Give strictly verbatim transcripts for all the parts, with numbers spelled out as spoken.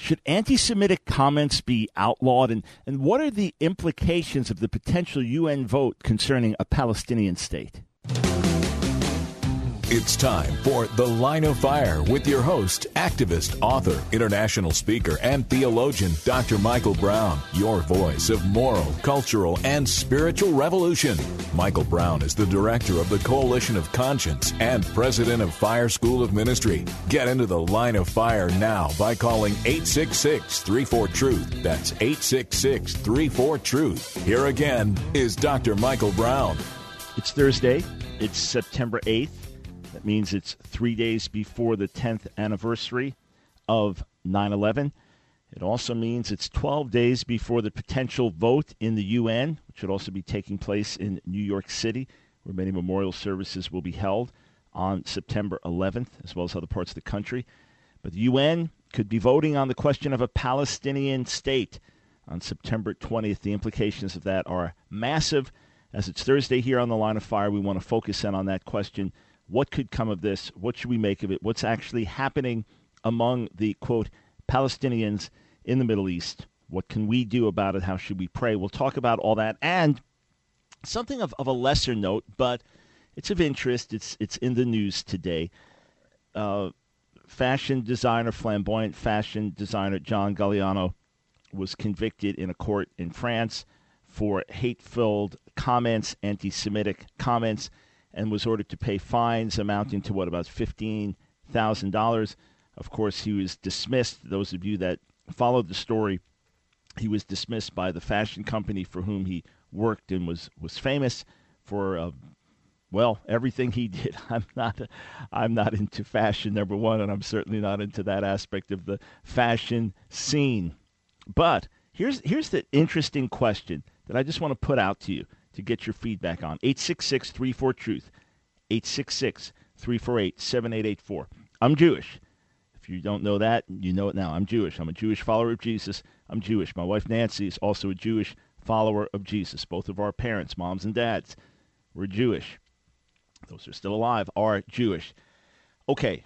Should anti-Semitic comments be outlawed? And, and what are the implications of the potential U N vote concerning a Palestinian state? It's time for The Line of Fire with your host, activist, author, international speaker, and theologian, Doctor Michael Brown, your voice of moral, cultural, and spiritual revolution. Michael Brown is the director of the Coalition of Conscience and president of Fire School of Ministry. Get into The Line of Fire now by calling eight six six, three four, truth. That's eight six six, three four, truth. Here again is Doctor Michael Brown. It's Thursday. It's September eighth. That means it's three days before the tenth anniversary of nine eleven. It also means it's twelve days before the potential vote in the U N, which should also be taking place in New York City, where many memorial services will be held on September eleventh, as well as other parts of the country. But the U N could be voting on the question of a Palestinian state on September twentieth. The implications of that are massive. As it's Thursday here on The Line of Fire, we want to focus in on that question. What could come of this? What should we make of it? What's actually happening among the, quote, Palestinians in the Middle East? What can we do about it? How should we pray? We'll talk about all that. And something of, of a lesser note, but it's of interest. It's it's in the news today. Uh, fashion designer, flamboyant fashion designer John Galliano was convicted in a court in France for hate-filled comments, anti-Semitic comments, and was ordered to pay fines amounting to, what, about fifteen thousand dollars. Of course, he was dismissed. Those of you that followed the story, he was dismissed by the fashion company for whom he worked and was, was famous for, uh, well, everything he did. I'm not, I'm not into fashion, number one, and I'm certainly not into that aspect of the fashion scene. But here's here's the interesting question that I just want to put out to you to get your feedback on. eight six six, three four, truth. eight six six, three four eight, seven eight eight four. I'm Jewish. If you don't know that, you know it now. I'm Jewish. I'm a Jewish follower of Jesus. I'm Jewish. My wife Nancy is also a Jewish follower of Jesus. Both of our parents, moms and dads, were Jewish. Those who are still alive are Jewish. Okay.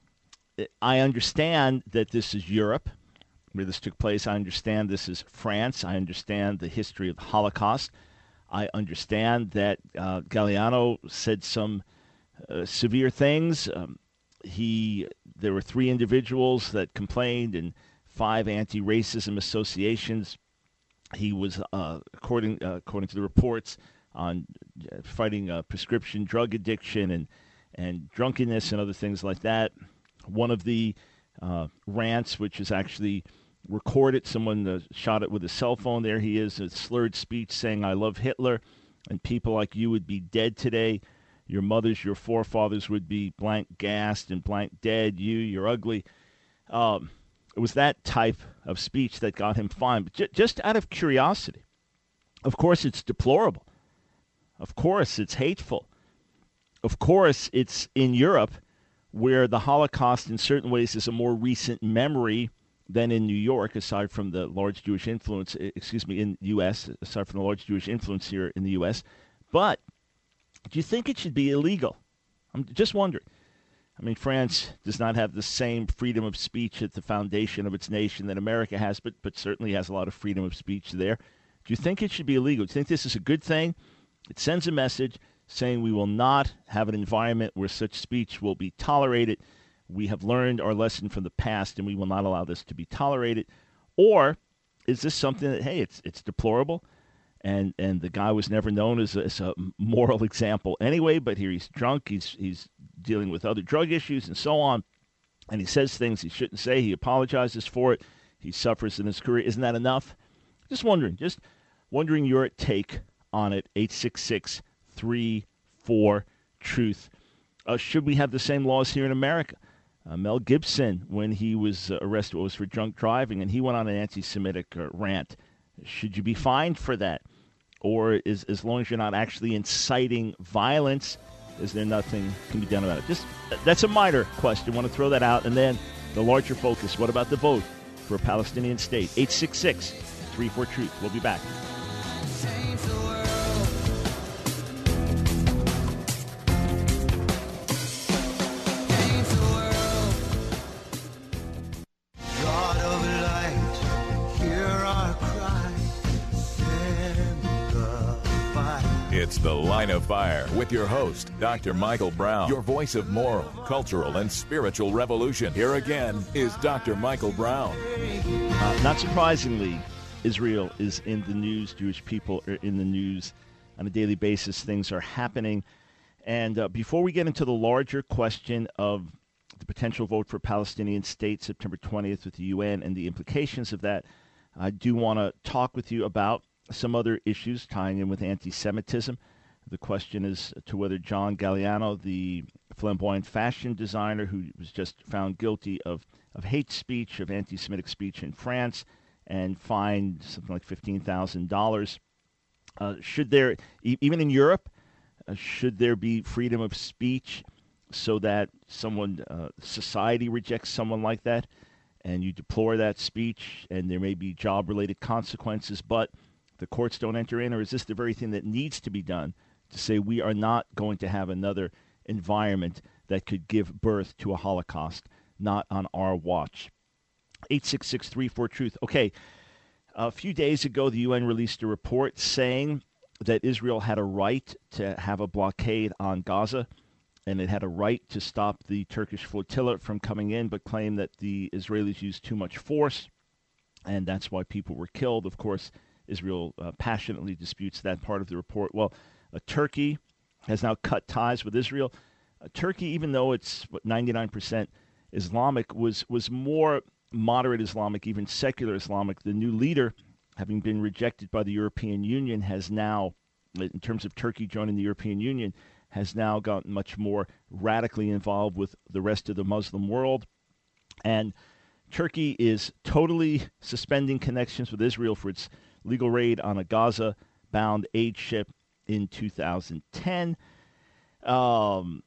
I understand that this is Europe, where this took place. I understand this is France. I understand the history of the Holocaust. I understand that uh, Galliano said some uh, severe things. Um, he, there were three individuals that complained and five anti-racism associations. He was, uh, according uh, according to the reports, on uh, fighting uh, prescription drug addiction and and drunkenness and other things like that. One of the uh, rants, which is actually recorded, someone uh, shot it with a cell phone. There he is, a slurred speech saying, "I love Hitler, and people like you would be dead today. Your mothers, your forefathers would be blank gassed and blank dead. You, you're ugly." Um, it was that type of speech that got him fined. But j- just out of curiosity, of course it's deplorable. Of course it's hateful. Of course it's in Europe, where the Holocaust in certain ways is a more recent memory than in New York, aside from the large Jewish influence, excuse me, in the U S, aside from the large Jewish influence here in the U S. But do you think it should be illegal? I'm just wondering. I mean, France does not have the same freedom of speech at the foundation of its nation that America has, but, but certainly has a lot of freedom of speech there. Do you think it should be illegal? Do you think this is a good thing? It sends a message saying we will not have an environment where such speech will be tolerated. We have learned our lesson from the past, and we will not allow this to be tolerated. Or is this something that, hey, it's it's deplorable, and and the guy was never known as a, as a moral example anyway, but here he's drunk, he's he's dealing with other drug issues and so on, and he says things he shouldn't say, he apologizes for it, he suffers in his career. Isn't that enough? Just wondering, just wondering your take on it. eight six six, three four, truth. Uh, should we have the same laws here in America? Uh, Mel Gibson, when he was uh, arrested, was for drunk driving, and he went on an anti-Semitic uh, rant. Should you be fined for that? Or is as long as you're not actually inciting violence, is there nothing can be done about it? Just that's a minor question. I want to throw that out. And then the larger focus, what about the vote for a Palestinian state? eight six six, three four, truth. We'll be back. It's The Line of Fire with your host, Doctor Michael Brown, your voice of moral, cultural, and spiritual revolution. Here again is Doctor Michael Brown. Uh, not surprisingly, Israel is in the news. Jewish people are in the news on a daily basis. Things are happening. And uh, before we get into the larger question of the potential vote for Palestinian state September twentieth with the U N and the implications of that, I do want to talk with you about some other issues tying in with anti-Semitism. The question is to whether John Galliano, the flamboyant fashion designer who was just found guilty of, of hate speech, of anti-Semitic speech in France, and fined something like fifteen thousand dollars, uh, should there, e- even in Europe, uh, should there be freedom of speech so that someone, uh, society rejects someone like that, and you deplore that speech, and there may be job-related consequences, but the courts don't enter in? Or is this the very thing that needs to be done to say we are not going to have another environment that could give birth to a Holocaust, not on our watch? eight six six, three four, truth. Okay, a few days ago, the U N released a report saying that Israel had a right to have a blockade on Gaza, and it had a right to stop the Turkish flotilla from coming in, but claimed that the Israelis used too much force, and that's why people were killed. Of course, Israel uh, passionately disputes that part of the report. Well, uh, Turkey has now cut ties with Israel. Uh, Turkey, even though it's what, ninety-nine percent Islamic, was was more moderate Islamic, even secular Islamic. The new leader, having been rejected by the European Union, has now, in terms of Turkey joining the European Union, has now gotten much more radically involved with the rest of the Muslim world. And Turkey is totally suspending connections with Israel for its legal raid on a Gaza-bound aid ship in two thousand ten. Um,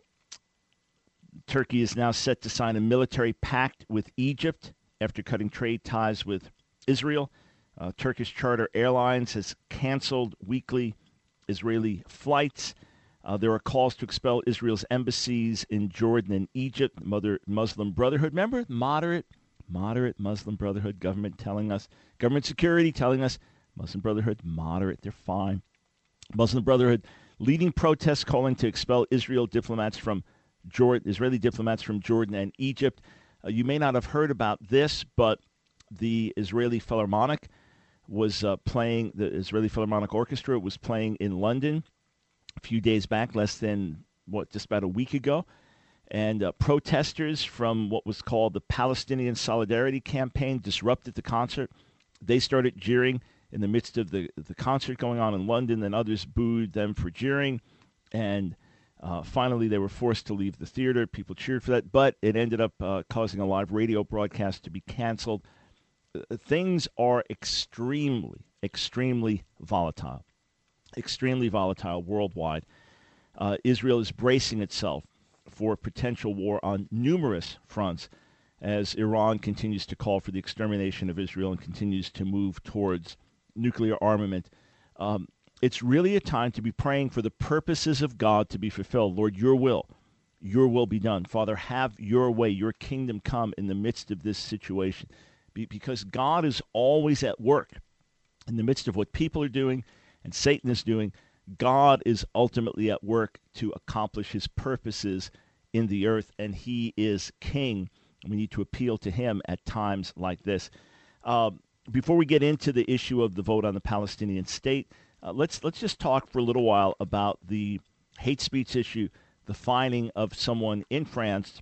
Turkey is now set to sign a military pact with Egypt after cutting trade ties with Israel. Uh, Turkish Charter Airlines has canceled weekly Israeli flights. Uh, there are calls to expel Israel's embassies in Jordan and Egypt. Mother Muslim Brotherhood, remember, moderate, moderate Muslim Brotherhood government telling us, government security telling us, Muslim Brotherhood, moderate, they're fine. Muslim Brotherhood leading protests calling to expel Israel diplomats from Jordan, Israeli diplomats from Jordan and Egypt. Uh, you may not have heard about this, but the Israeli Philharmonic was uh, playing, the Israeli Philharmonic Orchestra was playing in London a few days back, less than, what, just about a week ago. And uh, protesters from what was called the Palestinian Solidarity Campaign disrupted the concert. They started jeering in the midst of the, the concert going on in London, then others booed them for jeering, and uh, finally they were forced to leave the theater. People cheered for that, but it ended up uh, causing a live radio broadcast to be canceled. Uh, things are extremely, extremely volatile, extremely volatile worldwide. Uh, Israel is bracing itself for potential war on numerous fronts as Iran continues to call for the extermination of Israel and continues to move towards nuclear armament. Um, it's really a time to be praying for the purposes of God to be fulfilled. Lord, your will, your will be done. Father, have your way, your kingdom come in the midst of this situation. Be- because God is always at work in the midst of what people are doing and Satan is doing. God is ultimately at work to accomplish his purposes in the earth, and he is king. We need to appeal to him at times like this. Um, Before we get into the issue of the vote on the Palestinian state, uh, let's let's just talk for a little while about the hate speech issue, the fining of someone in France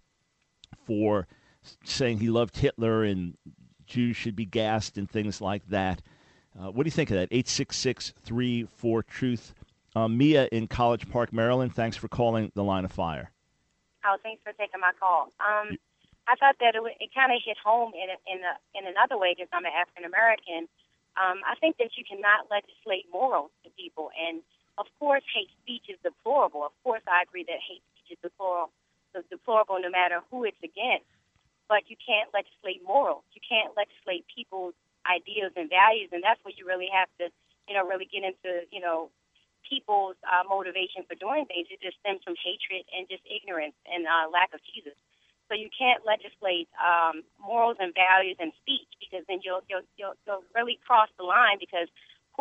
for saying he loved Hitler and Jews should be gassed and things like that. Uh, what do you think of that? eight six six, three four, truth. Uh, Mia in College Park, Maryland, thanks for calling the Line of Fire. Oh, thanks for taking my call. Um, I thought that it, it kind of hit home in a, in a, in another way because I'm an African American. Um, I think that you cannot legislate morals to people, and of course, hate speech is deplorable. Of course, I agree that hate speech is deplorable, so deplorable no matter who it's against. But you can't legislate morals. You can't legislate people's ideas and values, and that's where you really have to, you know, really get into, you know, people's uh, motivation for doing things. It just stems from hatred and just ignorance and uh, lack of Jesus. So you can't legislate um, morals and values and speech because then you'll, you'll you'll you'll really cross the line because who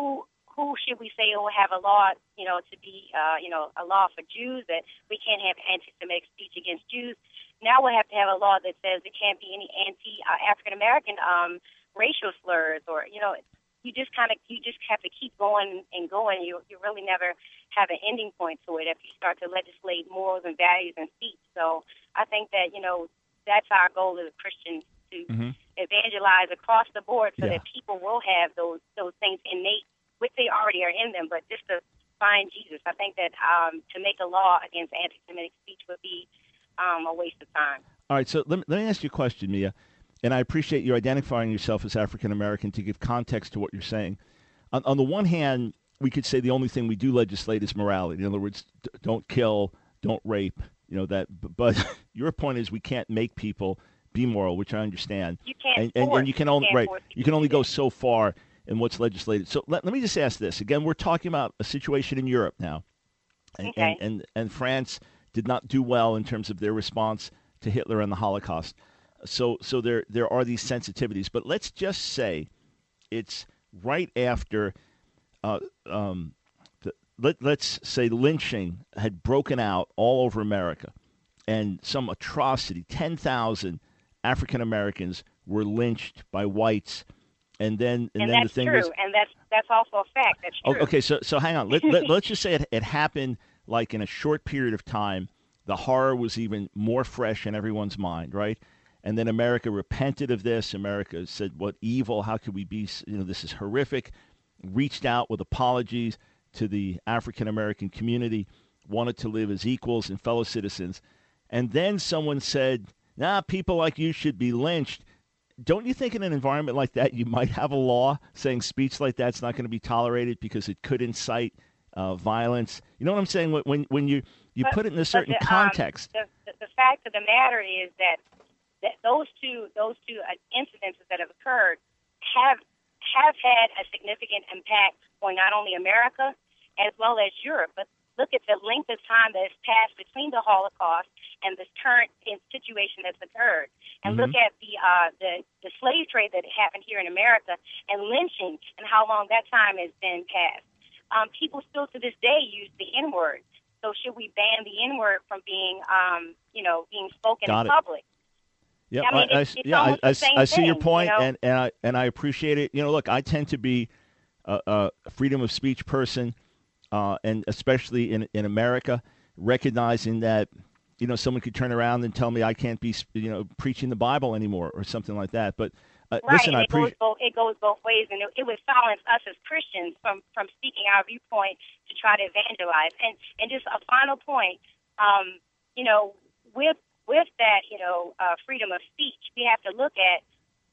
who should we say will have a law, you know, to be, uh, you know, a law for Jews, that we can't have anti-Semitic speech against Jews. Now we'll have to have a law that says there can't be any anti-African-American um, racial slurs, or, you know, you just kind of, you just have to keep going and going. You you really never have an ending point to it if you start to legislate morals and values and speech. So I think that, you know, that's our goal as Christians, to mm-hmm. evangelize across the board so yeah. that people will have those those things innate, which they already are in them, but just to find Jesus. I think that um, to make a law against anti-Semitic speech would be um, a waste of time. All right, so let me, let me ask you a question, Mia, and I appreciate you identifying yourself as African-American to give context to what you're saying. On, on the one hand, we could say the only thing we do legislate is morality. In other words, d- don't kill, don't rape, you know, that. But your point is we can't make people be moral, which I understand. You can't and, and, force, and you can only, you right, you can only go it. so far in what's legislated. So let, let me just ask this. Again, we're talking about a situation in Europe now. And, okay. and, and, and France did not do well in terms of their response to Hitler and the Holocaust. So so there there are these sensitivities. But let's just say it's right after, uh, um, the, let, let's say lynching had broken out all over America, and some atrocity, ten thousand African Americans were lynched by whites. And then, and, and then that's the thing true, was, and that's that's also a fact. That's true. Okay, so so hang on. Let, let, let's just say it, it happened like in a short period of time. The horror was even more fresh in everyone's mind, right? And then America repented of this. America said, "What evil? How could we be? You know, this is horrific." Reached out with apologies to the African American community, wanted to live as equals and fellow citizens. And then someone said, "Nah, people like you should be lynched." Don't you think in an environment like that you might have a law saying speech like that's not going to be tolerated because it could incite uh, violence? You know what I'm saying? When when you, you but, put it in a certain the, context. Um, the, the, the fact of the matter is that, that those two those two uh, incidences that have occurred have have had a significant impact on not only America as well as Europe. But look at the length of time that has passed between the Holocaust and this current situation that's occurred. And mm-hmm. look at the, uh, the the slave trade that happened here in America, and lynching, and how long that time has been passed. Um, people still to this day use the N-word. So should we ban the N-word from being, um, you know, being spoken Got in it. public? Yeah, I mean, I, it's, it's yeah, I, I, I see thing, your point, you know? and and I and I appreciate it. You know, look, I tend to be a, a freedom of speech person, uh, and especially in in America, recognizing that, you know, someone could turn around and tell me I can't be, you know, preaching the Bible anymore or something like that. But uh, right, listen, and I it goes appreciate both it goes both ways, and it, it would silence us as Christians from from speaking our viewpoint to try to evangelize. And and just a final point, um, you know, with with that, you know, uh, freedom of speech, we have to look at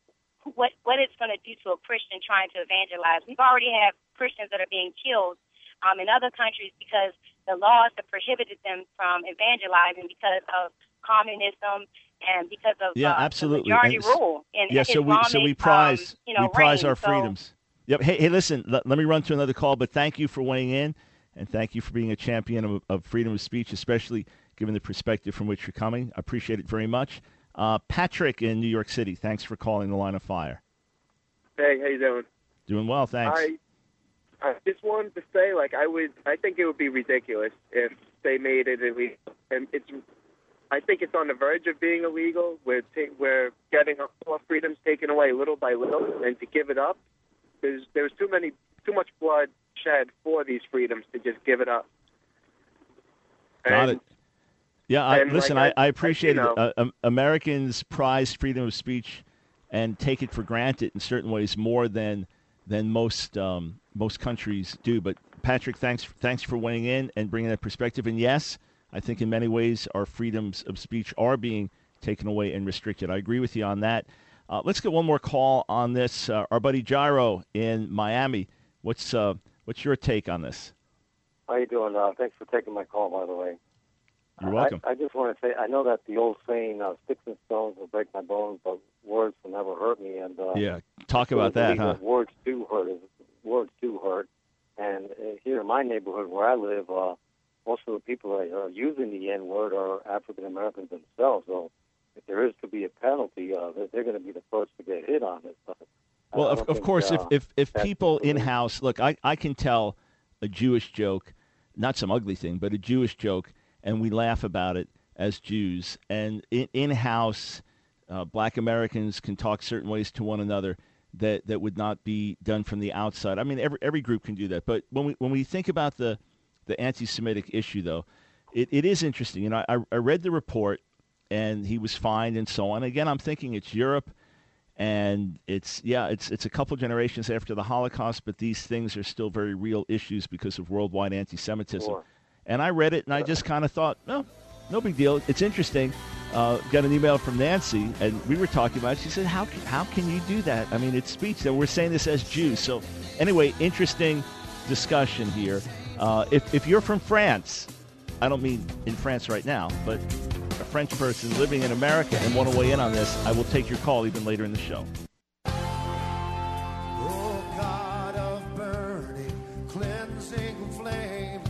what what it's going to do to a Christian trying to evangelize. We've already have Christians that are being killed um, in other countries because the laws have prohibited them from evangelizing because of communism and because of yeah, uh, absolutely. the majority and, rule in yeah, so we so we prize um, you know, we prize reign. our freedoms. So, yep. Hey, hey, listen. Let, let me run to another call, but thank you for weighing in, and thank you for being a champion of, of freedom of speech, especially given the perspective from which you're coming. I appreciate it very much. Uh, Patrick in New York City, thanks for calling the Line of Fire. Hey, how you doing? Doing well, thanks. I I just wanted to say, like, I would, I think it would be ridiculous if they made it illegal, and it's, I think it's on the verge of being illegal. We're ta- we're getting our freedoms taken away little by little, and to give it up, there's there's too many, too much blood shed for these freedoms to just give it up. Got and, it. Yeah, I, and listen, like I, I, I appreciate I, you it. Uh, um, Americans prize freedom of speech and take it for granted in certain ways more than than most um, most countries do. But Patrick, thanks thanks for weighing in and bringing that perspective. And yes, I think in many ways our freedoms of speech are being taken away and restricted. I agree with you on that. Uh, let's get one more call on this. Uh, our buddy Gyro in Miami. What's uh, what's your take on this? How you doing? Uh, thanks for taking my call, by the way. You're welcome. I, I just want to say, I know that the old saying, uh, sticks and stones will break my bones, but words will never hurt me. And uh, yeah, talk about that, huh? That words do hurt. Words do hurt. And uh, here in my neighborhood where I live, uh, most of the people that are using the N-word are African Americans themselves. So if there is to be a penalty, uh, they're, they're going to be the first to get hit on it. But I Well, I of, don't of think, course, if, uh, if, if that's people really- in-house, look, I, I can tell a Jewish joke, not some ugly thing, but a Jewish joke, and we laugh about it as Jews. And in, in-house, uh, black Americans can talk certain ways to one another that, that would not be done from the outside. I mean, every every group can do that. But when we when we think about the, the anti-Semitic issue, though, it, it is interesting. You know, I, I read the report, and he was fined and so on. Again, I'm thinking it's Europe. And it's, yeah, it's it's a couple generations after the Holocaust, but these things are still very real issues because of worldwide anti-Semitism. Sure. And I read it, and I just kind of thought, no, no big deal. It's interesting. Uh, got an email from Nancy, and we were talking about it. She said, how, how can you do that? I mean, it's speech. And we're saying this as Jews. So anyway, interesting discussion here. Uh, if, if you're from France, I don't mean in France right now, but a French person living in America and want to weigh in on this, I will take your call even later in the show. Oh, God of burning, cleansing flame,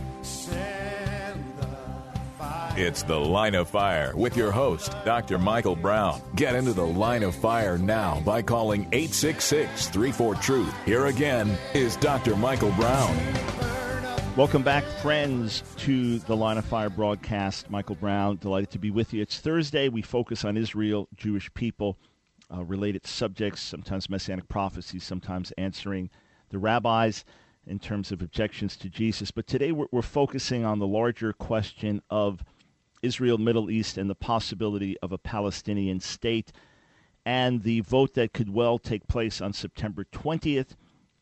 send the fire. It's The Line of Fire with your host, Doctor Michael Brown. Get into The Line of Fire now by calling eight six six, three four, truth. Here again is Doctor Michael Brown. Welcome back, friends, to the Line of Fire broadcast. Michael Brown, delighted to be with you. It's Thursday. We focus on Israel, Jewish people, uh, related subjects, sometimes messianic prophecies, sometimes answering the rabbis in terms of objections to Jesus. But today we're, we're focusing on the larger question of Israel, Middle East, and the possibility of a Palestinian state, and the vote that could well take place on September twentieth.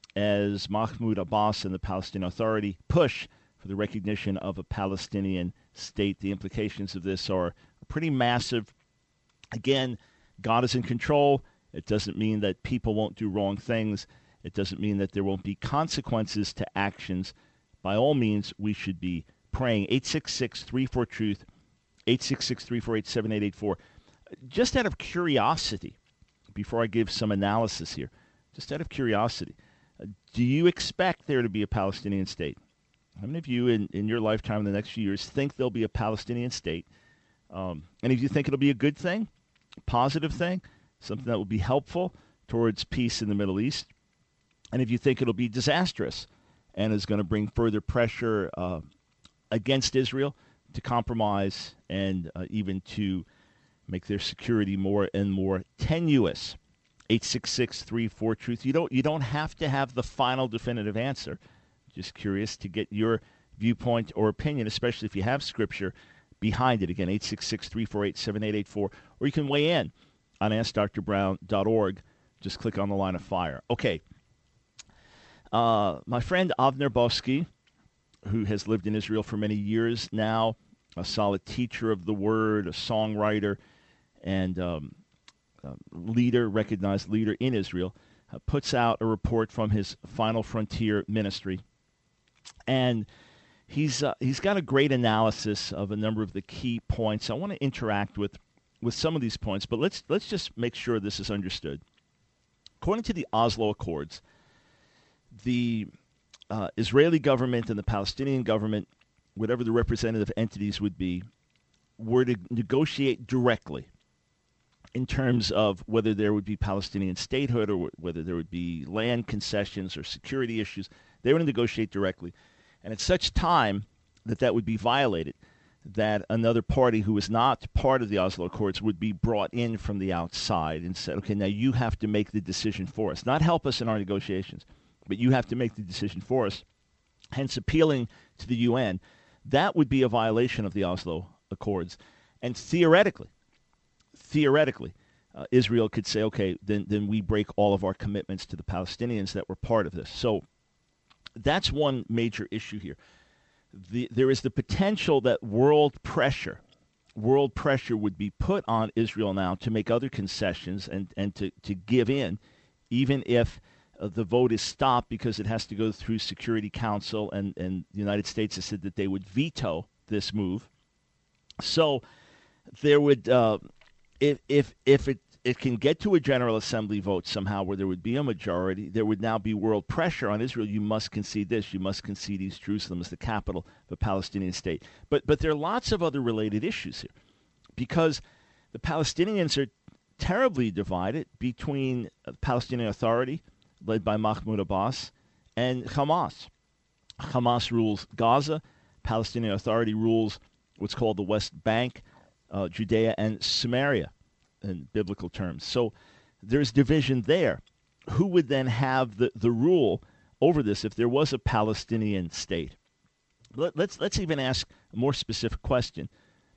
As Mahmoud Abbas and the Palestinian Authority push for the recognition of a Palestinian state. The implications of this are pretty massive. Again, God is in control. It doesn't mean that people won't do wrong things. It doesn't mean that there won't be consequences to actions. By all means, we should be praying. eight six six, three four, truth, eight six six, three four eight, seven eight eight four. Just out of curiosity, before I give some analysis here, just out of curiosity, do you expect there to be a Palestinian state? How many of you in, in your lifetime in the next few years think there'll be a Palestinian state? Um, and if you think it'll be a good thing, a positive thing, something that will be helpful towards peace in the Middle East, and if you think it'll be disastrous and is going to bring further pressure uh, against Israel to compromise and uh, even to make their security more and more tenuous. eight six six, three four, truth. You don't you don't have to have the final definitive answer. Just curious to get your viewpoint or opinion, especially if you have scripture behind it. Again, eight six six, three four eight, seven eight eight four. Or you can weigh in on ask dr brown dot org. Just click on the Line of Fire. Okay. Uh, my friend Avner Bosky, who has lived in Israel for many years now, a solid teacher of the word, a songwriter, and um, Uh, leader, recognized leader in Israel, uh, puts out a report from his Final Frontier ministry. And he's uh, he's got a great analysis of a number of the key points. I want to interact with, with some of these points, but let's let's just make sure this is understood. According to the Oslo Accords, the uh, Israeli government and the Palestinian government, whatever the representative entities would be, were to negotiate directly in terms of whether there would be Palestinian statehood or whether there would be land concessions or security issues. They were to negotiate directly. And at such time that that would be violated, that another party who was not part of the Oslo Accords would be brought in from the outside and said, okay, now you have to make the decision for us. Not help us in our negotiations, but you have to make the decision for us, hence appealing to the U N. That would be a violation of the Oslo Accords. And theoretically, Theoretically, uh, Israel could say, okay, then, then we break all of our commitments to the Palestinians that were part of this. So that's one major issue here. The, there is the potential that world pressure, world pressure would be put on Israel now to make other concessions and, and to, to give in, even if uh, the vote is stopped because it has to go through Security Council, and, and the United States has said that they would veto this move. So there would... Uh, If if if it, it can get to a General Assembly vote somehow where there would be a majority, there would now be world pressure on Israel. You must concede this. You must concede East Jerusalem as the capital of a Palestinian state. But but there are lots of other related issues here, because the Palestinians are terribly divided between the Palestinian Authority led by Mahmoud Abbas, and Hamas. Hamas rules Gaza. Palestinian Authority rules what's called the West Bank, uh, Judea, and Samaria in biblical terms. So there's division there. Who would then have the, the rule over this if there was a Palestinian state? Let, let's let's even ask a more specific question,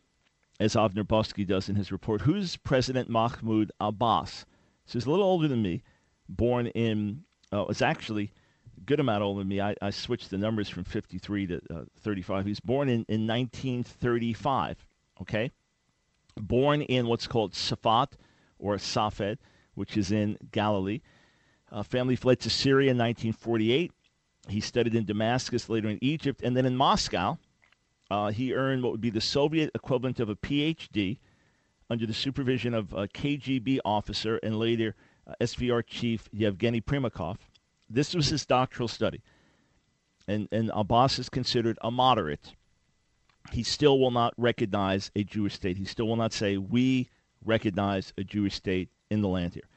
as Avner Bosky does in his report. Who's President Mahmoud Abbas? So he's a little older than me, born in, uh, was actually a good amount older than me. I, I switched the numbers from fifty-three to uh, thirty-five. He was born in, in nineteen thirty-five, okay? Born in what's called Safat, or Safed, which is in Galilee. Uh, family fled to Syria in nineteen forty-eight. He studied in Damascus, later in Egypt, and then in Moscow. Uh, he earned what would be the Soviet equivalent of a P H D under the supervision of a K G B officer and later uh, S V R chief Yevgeny Primakov. This was his doctoral study. And, and Abbas is considered a moderate. He still will not recognize a Jewish state. He still will not say, we recognize a Jewish state in the land here.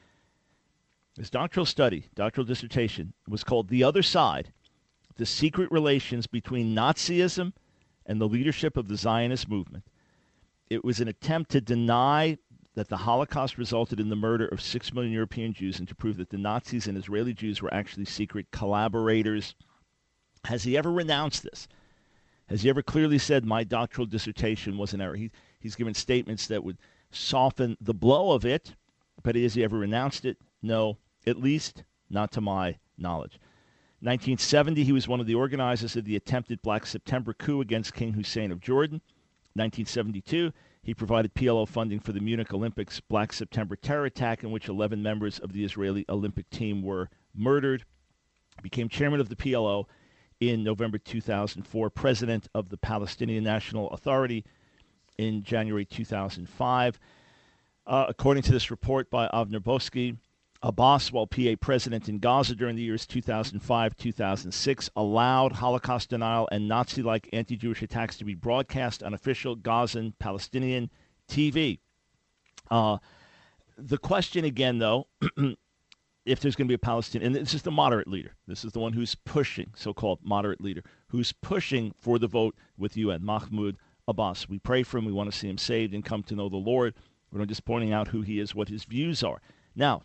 His doctoral study, doctoral dissertation, was called The Other Side, the Secret Relations Between Nazism and the Leadership of the Zionist Movement. It was an attempt to deny that the Holocaust resulted in the murder of six million European Jews and to prove that the Nazis and Israeli Jews were actually secret collaborators. Has he ever renounced this? Has he ever clearly said, my doctoral dissertation was an error? He, he's given statements that would soften the blow of it, but has he ever renounced it? No, at least not to my knowledge. nineteen seventy, he was one of the organizers of the attempted Black September coup against King Hussein of Jordan. nineteen seventy-two, he provided P L O funding for the Munich Olympics Black September terror attack in which eleven members of the Israeli Olympic team were murdered. Became chairman of the P L O in November two thousand four, president of the Palestinian National Authority in January two thousand five. Uh, according to this report by Avner Bosky, Abbas, while P A president in Gaza during the years two thousand five to two thousand six, allowed Holocaust denial and Nazi-like anti-Jewish attacks to be broadcast on official Gazan Palestinian T V. Uh, the question again, though, if there's going to be a Palestinian, and this is the moderate leader, this is the one who's pushing, so-called moderate leader, who's pushing for the vote with U N, Mahmoud Abbas. We pray for him. We want to see him saved and come to know the Lord. We're not just pointing out who he is, what his views are. Now,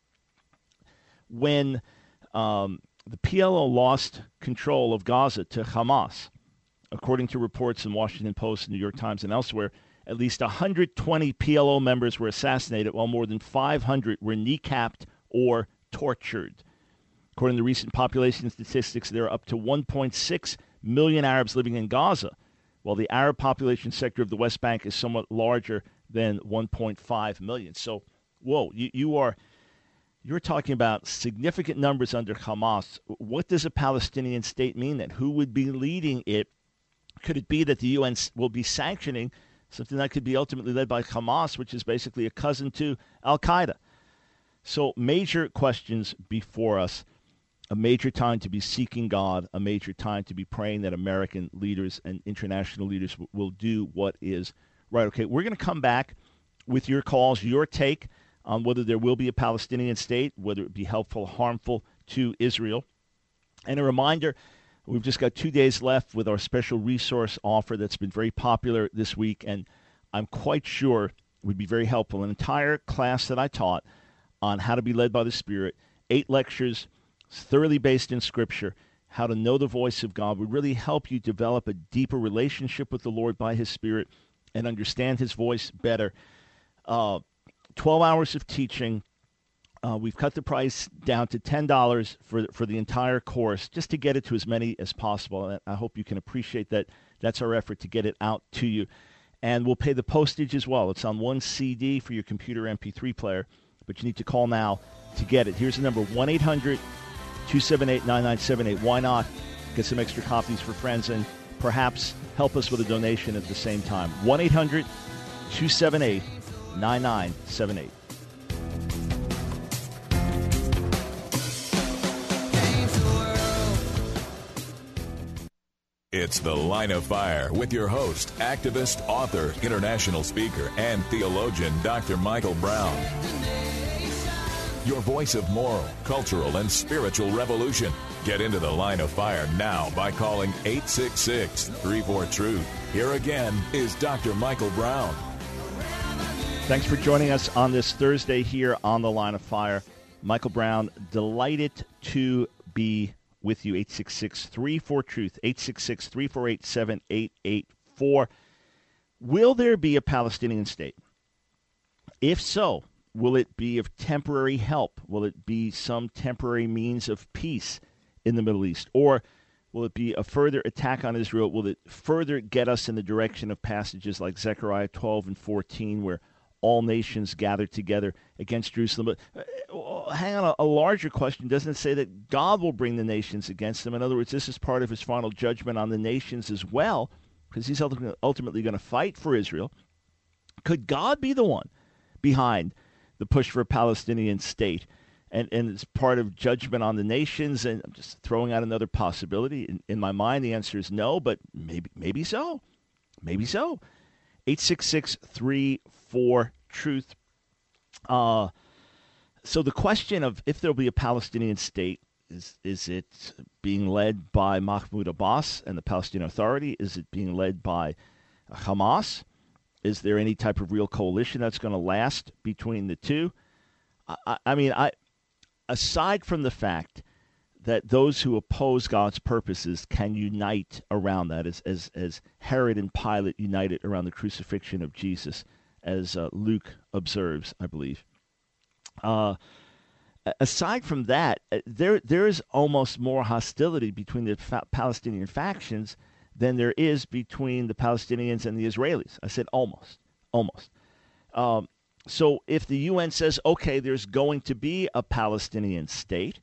when um, the P L O lost control of Gaza to Hamas, according to reports in Washington Post, New York Times, and elsewhere, at least one hundred twenty P L O members were assassinated, while more than five hundred were kneecapped or tortured. According to recent population statistics, there are up to one point six million Arabs living in Gaza, while the Arab population sector of the West Bank is somewhat larger than one point five million. So, whoa, you, you are... You're talking about significant numbers under Hamas. What does a Palestinian state mean then? Who would be leading it? Could it be that the U N will be sanctioning something that could be ultimately led by Hamas, which is basically a cousin to Al-Qaeda? So major questions before us, a major time to be seeking God, a major time to be praying that American leaders and international leaders w- will do what is right. Okay, we're going to come back with your calls, your take on whether there will be a Palestinian state, whether it be helpful or harmful to Israel. And a reminder, we've just got two days left with our special resource offer that's been very popular this week, and I'm quite sure would be very helpful. An entire class that I taught on how to be led by the Spirit, eight lectures, thoroughly based in Scripture, how to know the voice of God, would really help you develop a deeper relationship with the Lord by His Spirit and understand His voice better. Uh, twelve hours of teaching. Uh, we've cut the price down to ten dollars for, for the entire course, just to get it to as many as possible. And I hope you can appreciate that. That's our effort to get it out to you. And we'll pay the postage as well. It's on one C D for your computer M P three player, but you need to call now to get it. Here's the number, one eight hundred two seven eight nine nine seven eight. Why not get some extra copies for friends and perhaps help us with a donation at the same time? one eight hundred two seven eight nine nine seven eight. It's The Line of Fire with your host, activist, author, international speaker, and theologian, Doctor Michael Brown. your voice of moral, cultural, and spiritual revolution. Get into the line of fire now by calling eight six six, three four, truth. Here again is Doctor Michael Brown. Thanks for joining us on this Thursday here on the Line of Fire. Michael Brown, delighted to be with you. Eight six six, three four, truth. eight six six, three four eight, seven eight eight four. Will there be a Palestinian state? If so, will it be of temporary help? Will it be some temporary means of peace in the Middle East? Or will it be a further attack on Israel? Will it further get us in the direction of passages like Zechariah twelve and fourteen, where all nations gather together against Jerusalem? But uh, hang on, a, a larger question. Doesn't it say that God will bring the nations against them? In other words, this is part of his final judgment on the nations as well, because he's ultimately going to fight for Israel. Could God be the one behind the push for a Palestinian state? And and it's part of judgment on the nations, and I'm just throwing out another possibility. In, in my mind, the answer is no, but maybe maybe so. Maybe so. eight six six, three four, truth. Uh, so the question of if there'll be a Palestinian state, is is it being led by Mahmoud Abbas and the Palestinian Authority? Is it being led by Hamas? Is there any type of real coalition that's going to last between the two? I, I mean, I aside from the fact that those who oppose God's purposes can unite around that, as as, as Herod and Pilate united around the crucifixion of Jesus, as uh, Luke observes, I believe. Uh, aside from that, there there is almost more hostility between the fa- Palestinian factions than there is between the Palestinians and the Israelis. I said almost, almost. Um, so if the U N says, okay, there's going to be a Palestinian state,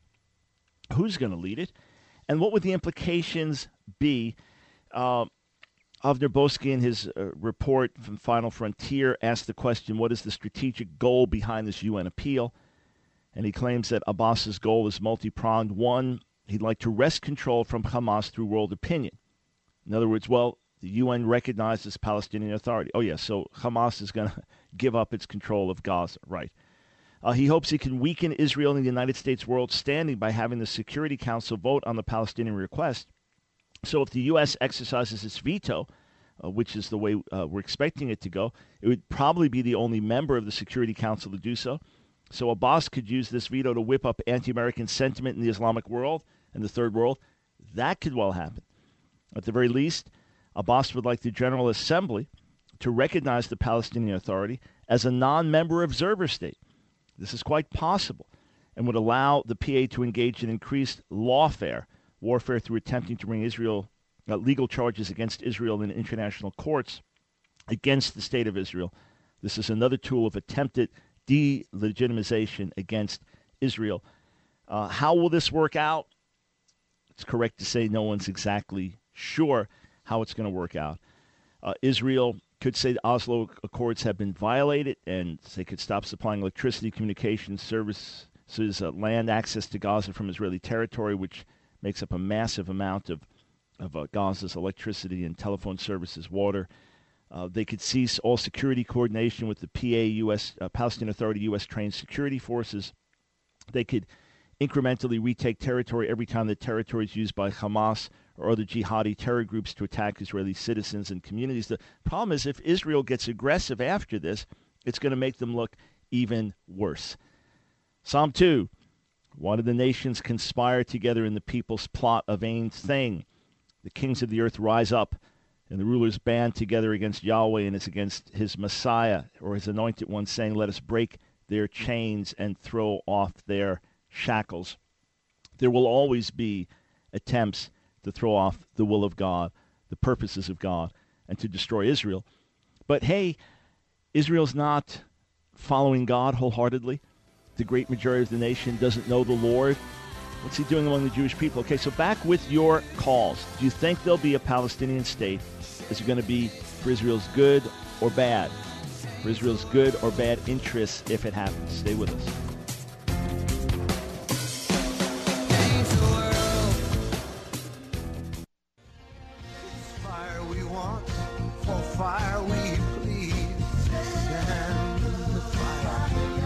who's going to lead it? And what would the implications be? Uh, Avner Bosky, in his uh, report from Final Frontier, asked the question, what is the strategic goal behind this U N appeal? And he claims that Abbas's goal is multi-pronged. One, he'd like to wrest control from Hamas through world opinion. In other words, well, the U N recognizes Palestinian Authority. Oh, yeah, so Hamas is going to give up its control of Gaza, right? Uh, he hopes he can weaken Israel and the United States world standing by having the Security Council vote on the Palestinian request. So if the U S exercises its veto, uh, which is the way uh, we're expecting it to go, it would probably be the only member of the Security Council to do so. So Abbas could use this veto to whip up anti-American sentiment in the Islamic world and the Third World. That could well happen. At the very least, Abbas would like the General Assembly to recognize the Palestinian Authority as a non-member observer state. This is quite possible and would allow the P A to engage in increased lawfare, warfare through attempting to bring Israel uh, legal charges against Israel in international courts against the state of Israel. This is another tool of attempted delegitimization against Israel. Uh, how will this work out? It's correct to say no one's exactly sure how it's going to work out. Uh, Israel could say the Oslo Accords have been violated, and they could stop supplying electricity, communications, services, uh, land access to Gaza from Israeli territory, which makes up a massive amount of, of uh, Gaza's electricity and telephone services, water. Uh, they could cease all security coordination with the P A, U S, uh, Palestinian Authority, U S-trained security forces. They could incrementally retake territory every time the territory is used by Hamas or other jihadi terror groups to attack Israeli citizens and communities. The problem is if Israel gets aggressive after this, it's going to make them look even worse. Psalm two, why do the nations conspire together in the people's plot a vain thing? The kings of the earth rise up, and the rulers band together against Yahweh and it's against his Messiah or his anointed one, saying, let us break their chains and throw off their shackles. There will always be attempts to throw off the will of God, the purposes of God, and to destroy Israel. But hey, Israel's not following God wholeheartedly. The great majority of the nation doesn't know the Lord. What's he doing among the Jewish people? Okay, so back with your calls. Do you think there'll be a Palestinian state? Is it going to be for Israel's good or bad? For Israel's good or bad interests if it happens? Stay with us.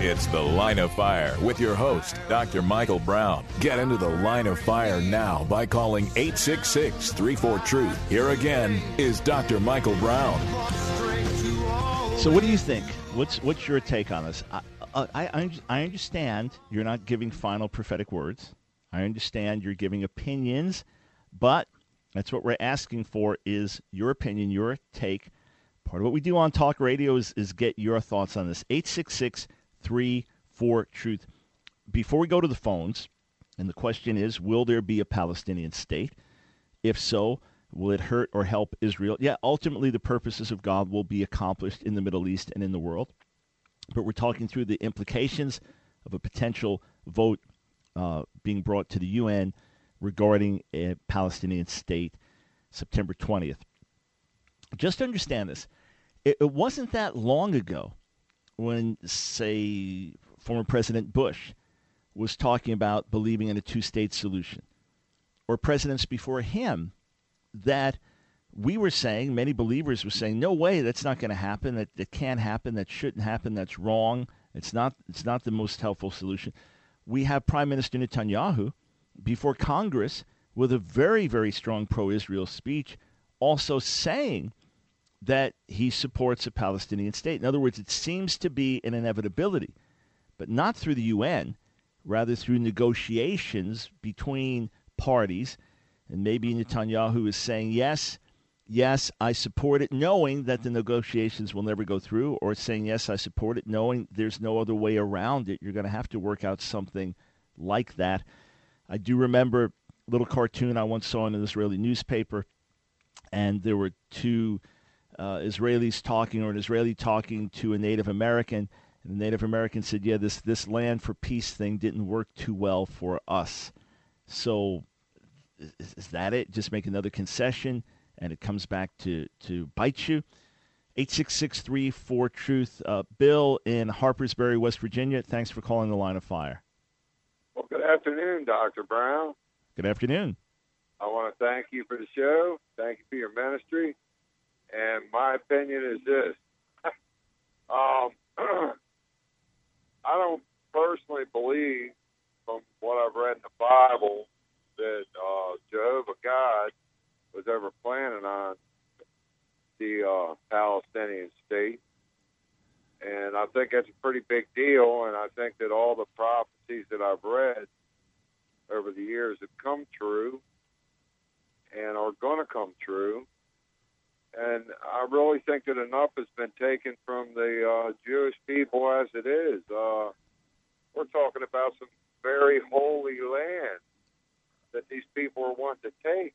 It's The Line of Fire with your host, Doctor Michael Brown. Get into the Line of Fire now by calling eight six six, three four, truth. Here again is Doctor Michael Brown. So what do you think? What's what's your take on this? I, I, I understand you're not giving final prophetic words. I understand you're giving opinions, but that's what we're asking for is your opinion, your take. Part of what we do on talk radio is, is get your thoughts on this. eight six six, three four, truth. Before we go to the phones, and the question is, will there be a Palestinian state? If so, will it hurt or help Israel? Yeah, ultimately the purposes of God will be accomplished in the Middle East and in the world. But we're talking through the implications of a potential vote uh, being brought to the U N regarding a Palestinian state September twentieth. Just understand this. It, it wasn't that long ago when, say, former President Bush was talking about believing in a two-state solution, or presidents before him, that we were saying, many believers were saying, no way, that's not going to happen, that, that can't happen, that shouldn't happen, that's wrong, it's not, it's not the most helpful solution. We have Prime Minister Netanyahu before Congress with a very, very strong pro-Israel speech, also saying that he supports a Palestinian state. In other words, it seems to be an inevitability, but not through the U N, rather through negotiations between parties. And maybe Netanyahu is saying, yes, yes, I support it, knowing that the negotiations will never go through, or saying, yes, I support it, knowing there's no other way around it. You're going to have to work out something like that. I do remember a little cartoon I once saw in an Israeli newspaper, and there were two uh, Israelis talking, or an Israeli talking to a Native American, and the Native American said, yeah, this, this land for peace thing didn't work too well for us. So is, is that it? Just make another concession, and it comes back to, to bite you? eight six six, three four, truth. Uh, Bill in Harpersburg, West Virginia, thanks for calling the Line of Fire. Well, good afternoon, Doctor Brown. Good afternoon. I want to thank you for the show. Thank you for your ministry. And my opinion is this. um, I don't personally believe, from what I've read in the Bible, that uh, Jehovah God was ever planning on the uh, Palestinian state. And I think that's a pretty big deal, and I think that all the prophecies that I've read over the years have come true and are going to come true. And I really think that enough has been taken from the uh, Jewish people as it is. Uh, we're talking about some very holy land that these people are wanting to take.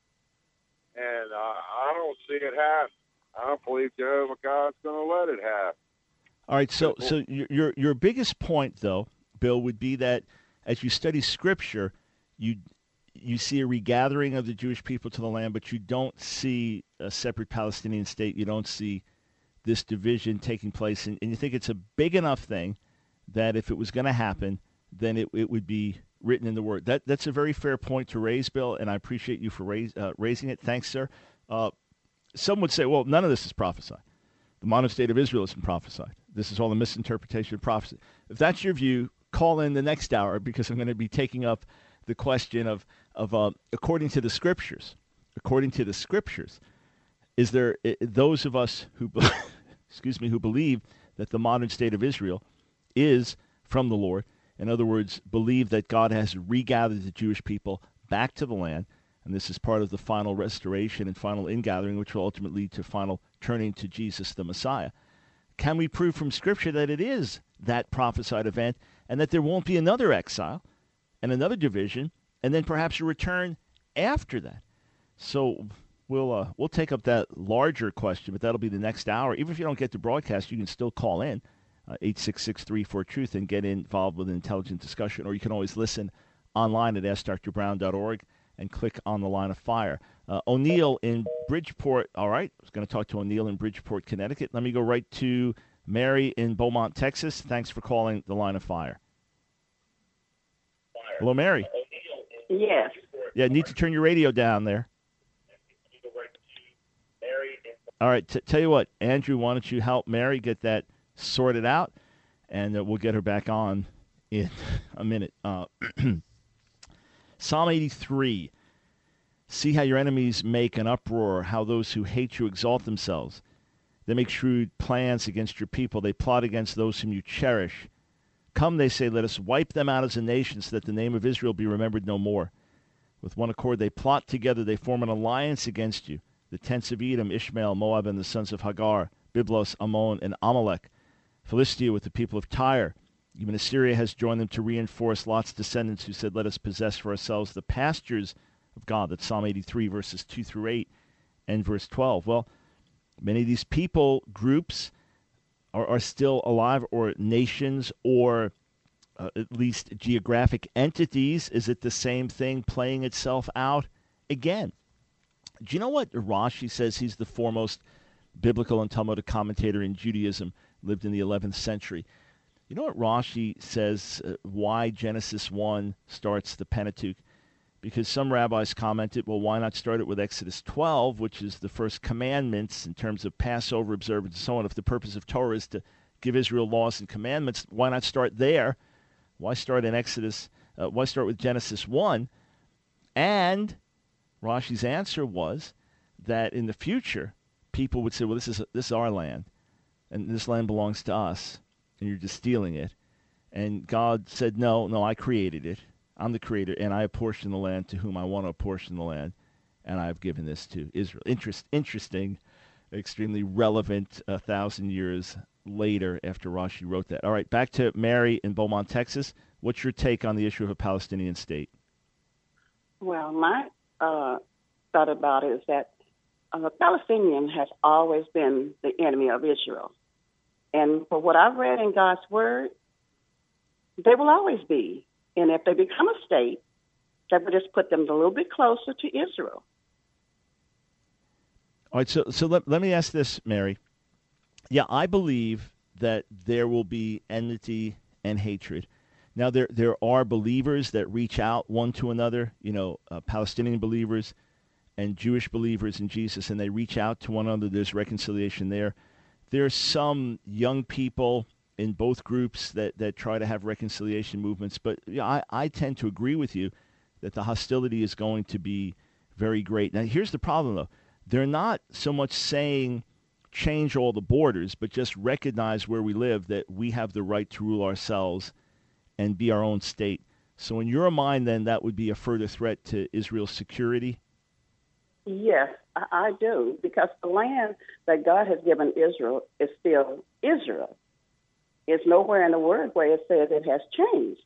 And uh, I don't see it happen. I don't believe Jehovah God's going to let it happen. All right, so so your your biggest point, though, Bill, would be that as you study Scripture, you you see a regathering of the Jewish people to the land, but you don't see a separate Palestinian state. You don't see this division taking place, and, and you think it's a big enough thing that if it was going to happen, then it it would be written in the Word. That that's a very fair point to raise, Bill, and I appreciate you for raise, uh, raising it. Thanks, sir. Uh, some would say, well, none of this is prophesied. The modern state of Israel isn't prophesied. This is all a misinterpretation of prophecy. If that's your view, call in the next hour, because I'm going to be taking up the question of, of uh, according to the Scriptures, according to the Scriptures, is there uh, those of us who, excuse me, who believe that the modern state of Israel is from the Lord, in other words, believe that God has regathered the Jewish people back to the land, and this is part of the final restoration and final ingathering, which will ultimately lead to final turning to Jesus the Messiah. Can we prove from Scripture that it is that prophesied event, and that there won't be another exile and another division, and then perhaps a return after that? So we'll uh, we'll take up that larger question, but that'll be the next hour. Even if you don't get to broadcast, you can still call in, uh, eight six six, three four, truth, and get involved with an intelligent discussion, or you can always listen online at ask dr brown dot org and click on the Line of Fire. Uh, O'Neill in Bridgeport. All right, I was going to talk to O'Neill in Bridgeport, Connecticut. Let me go right to Mary in Beaumont, Texas. Thanks for calling the Line of Fire. Fire. Hello, Mary. Yes. Yeah, need to turn your radio down there. All right, t- tell you what, Andrew, why don't you help Mary get that sorted out? and uh, we'll get her back on in a minute. Uh, Psalm eighty-three. See how your enemies make an uproar, how those who hate you exalt themselves. They make shrewd plans against your people. They plot against those whom you cherish. Come, they say, let us wipe them out as a nation so that the name of Israel be remembered no more. With one accord they plot together. They form an alliance against you. The tents of Edom, Ishmael, Moab, and the sons of Hagar, Biblos, Ammon, and Amalek. Philistia with the people of Tyre. Even Assyria has joined them to reinforce Lot's descendants who said, let us possess for ourselves the pastures of God. That's Psalm eighty-three, verses two through eight and verse twelve. Well, many of these people groups are, are still alive, or nations, or uh, at least geographic entities. Is it the same thing playing itself out again? Do you know what Rashi says? He's the foremost biblical and Talmudic commentator in Judaism, lived in the eleventh century. You know what Rashi says uh, why Genesis one starts the Pentateuch? Because some rabbis commented, well, why not start it with Exodus twelve, which is the first commandments in terms of Passover observance and so on. If the purpose of Torah is to give Israel laws and commandments, why not start there? Why start in Exodus? Uh, why start with Genesis one? And Rashi's answer was that in the future, people would say, well, this is this is our land, and this land belongs to us, and you're just stealing it. And God said, no, no, I created it. I'm the creator, and I apportion the land to whom I want to apportion the land, and I've given this to Israel. Interest, interesting, extremely relevant a thousand years later after Rashi wrote that. All right, back to Mary in Beaumont, Texas. What's your take on the issue of a Palestinian state? Well, my uh, thought about it is that uh, the Palestinian has always been the enemy of Israel. And for what I've read in God's Word, they will always be. And if they become a state, that would just put them a little bit closer to Israel. All right, so so let, let me ask this, Mary. Yeah, I believe that there will be enmity and hatred. Now, there there are believers that reach out one to another, you know, uh, Palestinian believers and Jewish believers in Jesus, and they reach out to one another. There's reconciliation there. There's some young people in both groups that, that try to have reconciliation movements. But you know, I, I tend to agree with you that the hostility is going to be very great. Now, here's the problem, though. They're not so much saying change all the borders, but just recognize where we live, that we have the right to rule ourselves and be our own state. So in your mind, then, that would be a further threat to Israel's security? Yes, I, I do, because the land that God has given Israel is still Israel. It's nowhere in the Word where it says it has changed.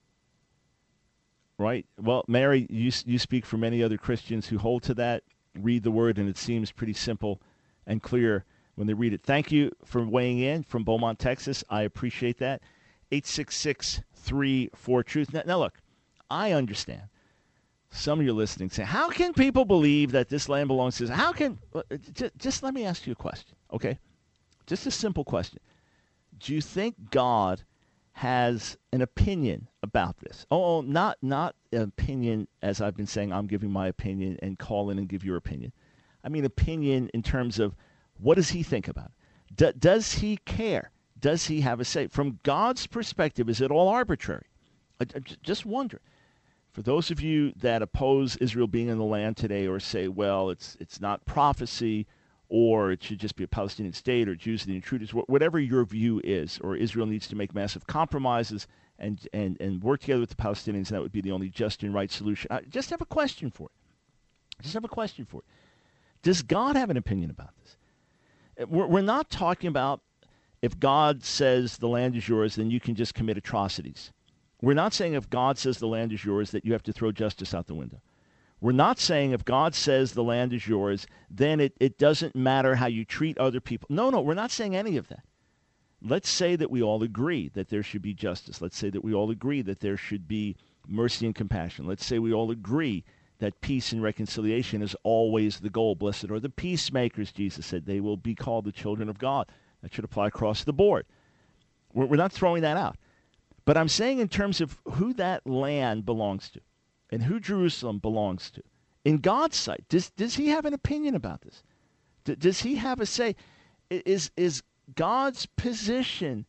Right. Well, Mary, you you speak for many other Christians who hold to that, read the Word, and it seems pretty simple and clear when they read it. Thank you for weighing in from Beaumont, Texas. I appreciate that. eight six six, three four, truth. Now, now, look, I understand. Some of you listening say, how can people believe that this land belongs to us? How can, just, just let me ask you a question, okay? Just a simple question. Do you think God has an opinion about this? Oh, not not an opinion as I've been saying, I'm giving my opinion and call in and give your opinion. I mean opinion in terms of what does he think about it? D- does he care? Does he have a say? From God's perspective, is it all arbitrary? I, I just wonder. For those of you that oppose Israel being in the land today, or say, well, it's it's not prophecy, or it should just be a Palestinian state, or Jews are the intruders, whatever your view is, or Israel needs to make massive compromises and, and, and work together with the Palestinians, and that would be the only just and right solution. I just have a question for it. Just have a question for it. Does God have an opinion about this? We're, we're not talking about if God says the land is yours, then you can just commit atrocities. We're not saying if God says the land is yours that you have to throw justice out the window. We're not saying if God says the land is yours, then it, it doesn't matter how you treat other people. No, no, we're not saying any of that. Let's say that we all agree that there should be justice. Let's say that we all agree that there should be mercy and compassion. Let's say we all agree that peace and reconciliation is always the goal. Blessed are the peacemakers, Jesus said. They will be called the children of God. That should apply across the board. We're, we're not throwing that out. But I'm saying in terms of who that land belongs to, and who Jerusalem belongs to. In God's sight, does does he have an opinion about this? D- does he have a say? Is is God's position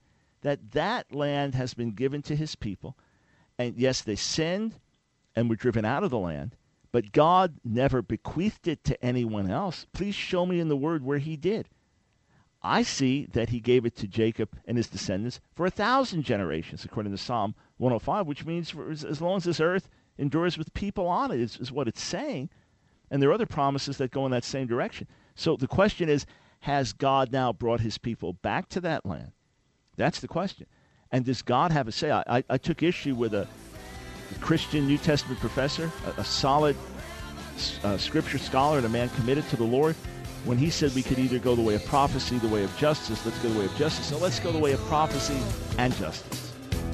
that that land has been given to his people. And yes, they sinned and were driven out of the land, but God never bequeathed it to anyone else. Please show me in the Word where he did. I see that he gave it to Jacob and his descendants for a thousand generations, according to Psalm one oh five, which means for as, as long as this earth endures with people on it, is, is what it's saying. And there are other promises that go in that same direction. So the question is, has God now brought his people back to that land? That's the question. And does God have a say? I, I, I took issue with a, a Christian New Testament professor, a, a solid uh, scripture scholar, and a man committed to the Lord, when he said we could either go the way of prophecy, the way of justice. Let's go the way of justice. So let's go the way of prophecy and justice.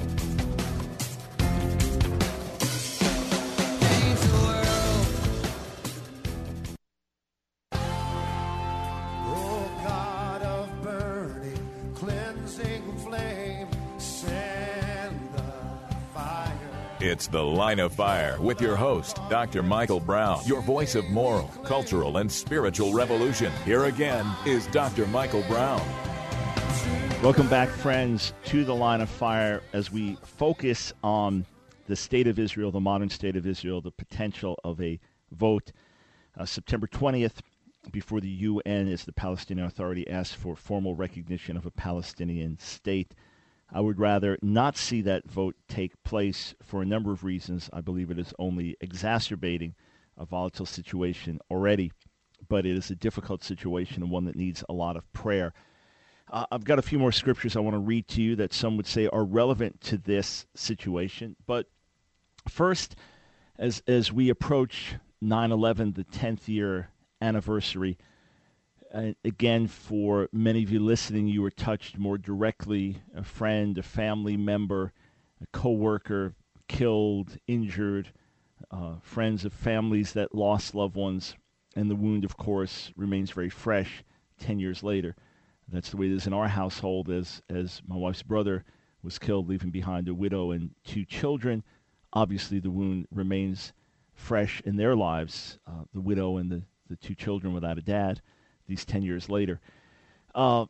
It's The Line of Fire with your host, Doctor Michael Brown, your voice of moral, cultural, and spiritual revolution. Here again is Doctor Michael Brown. Welcome back, friends, to The Line of Fire as we focus on the state of Israel, the modern state of Israel, the potential of a vote uh, September twentieth before the U N as the Palestinian Authority asks for formal recognition of a Palestinian state. I would rather not see that vote take place for a number of reasons. I believe it is only exacerbating a volatile situation already, but it is a difficult situation and one that needs a lot of prayer. Uh, I've got a few more scriptures I want to read to you that some would say are relevant to this situation. But first, as as we approach nine eleven, the tenth year anniversary, Uh, again, for many of you listening, you were touched more directly. A friend, a family member, a coworker killed, injured, uh, friends of families that lost loved ones, and the wound, of course, remains very fresh ten years later. That's the way it is in our household, as as my wife's brother was killed, leaving behind a widow and two children. Obviously, the wound remains fresh in their lives, uh, the widow and the, the two children without a dad. These ten years later, uh,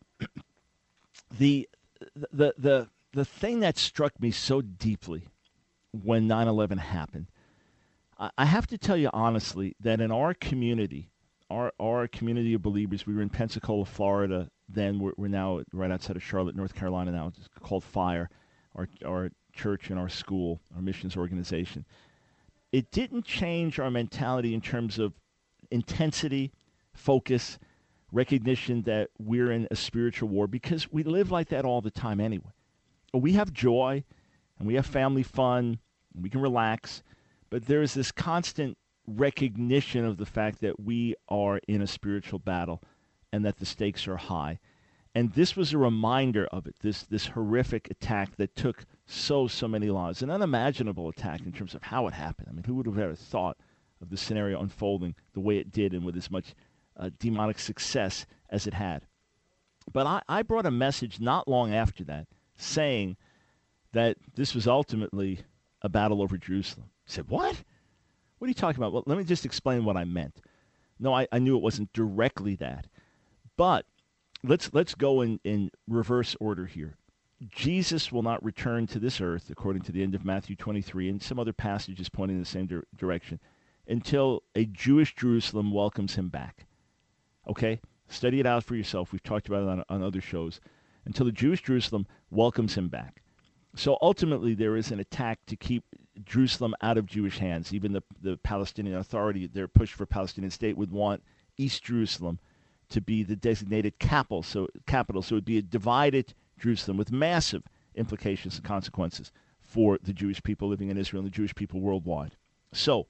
the the the the thing that struck me so deeply when nine eleven happened, I, I have to tell you honestly that in our community, our our community of believers, we were in Pensacola, Florida. Then we're, we're now right outside of Charlotte, North Carolina. Now it's called Fire, our our church and our school, our missions organization. It didn't change our mentality in terms of intensity, focus, recognition that we're in a spiritual war, because we live like that all the time anyway. We have joy and we have family fun and we can relax, but there is this constant recognition of the fact that we are in a spiritual battle and that the stakes are high. And this was a reminder of it, this this horrific attack that took so, so many lives, an unimaginable attack in terms of how it happened. I mean, who would have ever thought of the scenario unfolding the way it did and with as much Uh, demonic success as it had. But I, I brought a message not long after that saying that this was ultimately a battle over Jerusalem. I said, what? What are you talking about? Well, let me just explain what I meant. No, I, I knew it wasn't directly that. But let's let's go in, in reverse order here. Jesus will not return to this earth, according to the end of Matthew twenty-three, and some other passages pointing in the same di- direction, until a Jewish Jerusalem welcomes him back. Okay? Study it out for yourself. We've talked about it on, on other shows. Until the Jewish Jerusalem welcomes him back. So ultimately, there is an attack to keep Jerusalem out of Jewish hands. Even the, the Palestinian Authority, their push for a Palestinian state, would want East Jerusalem to be the designated capital. So, capital. So it would be a divided Jerusalem with massive implications and consequences for the Jewish people living in Israel and the Jewish people worldwide. So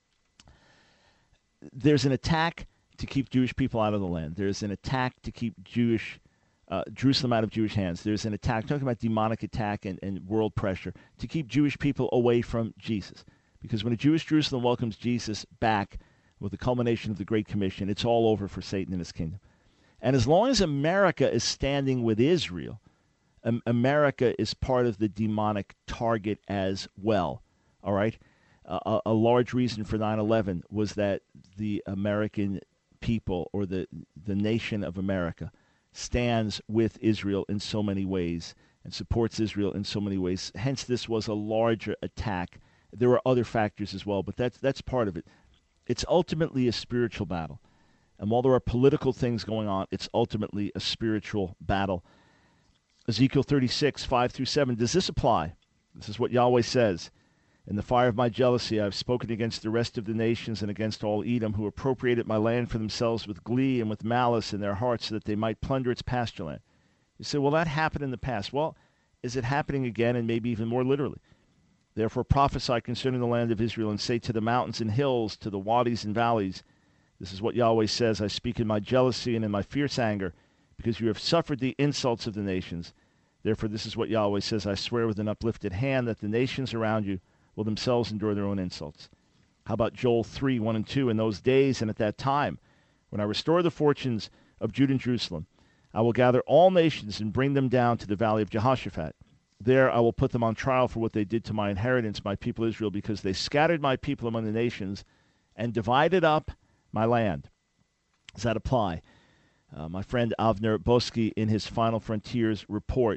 there's an attack to keep Jewish people out of the land. There's an attack to keep Jewish uh, Jerusalem out of Jewish hands. There's an attack, talking about demonic attack and, and world pressure, to keep Jewish people away from Jesus. Because when a Jewish Jerusalem welcomes Jesus back with the culmination of the Great Commission, it's all over for Satan and his kingdom. And as long as America is standing with Israel, um, America is part of the demonic target as well. All right? Uh, a, a large reason for nine eleven was that the American people, or the the nation of America, stands with Israel in so many ways, and supports Israel in so many ways. Hence, this was a larger attack. There were other factors as well, but that's, that's part of it. It's ultimately a spiritual battle. And while there are political things going on, it's ultimately a spiritual battle. Ezekiel thirty-six, five through seven, does this apply? This is what Yahweh says. In the fire of my jealousy, I have spoken against the rest of the nations and against all Edom, who appropriated my land for themselves with glee and with malice in their hearts, so that they might plunder its pasture land. You say, well, that happened in the past. Well, is it happening again, and maybe even more literally? Therefore prophesy concerning the land of Israel, and say to the mountains and hills, to the wadis and valleys, this is what Yahweh says, I speak in my jealousy and in my fierce anger, because you have suffered the insults of the nations. Therefore this is what Yahweh says, I swear with an uplifted hand that the nations around you will themselves endure their own insults. How about Joel three, one and two? In those days and at that time, when I restore the fortunes of Judah and Jerusalem, I will gather all nations and bring them down to the valley of Jehoshaphat. There I will put them on trial for what they did to my inheritance, my people Israel, because they scattered my people among the nations and divided up my land. Does that apply? Uh, my friend Avner Boski, in his Final Frontiers report,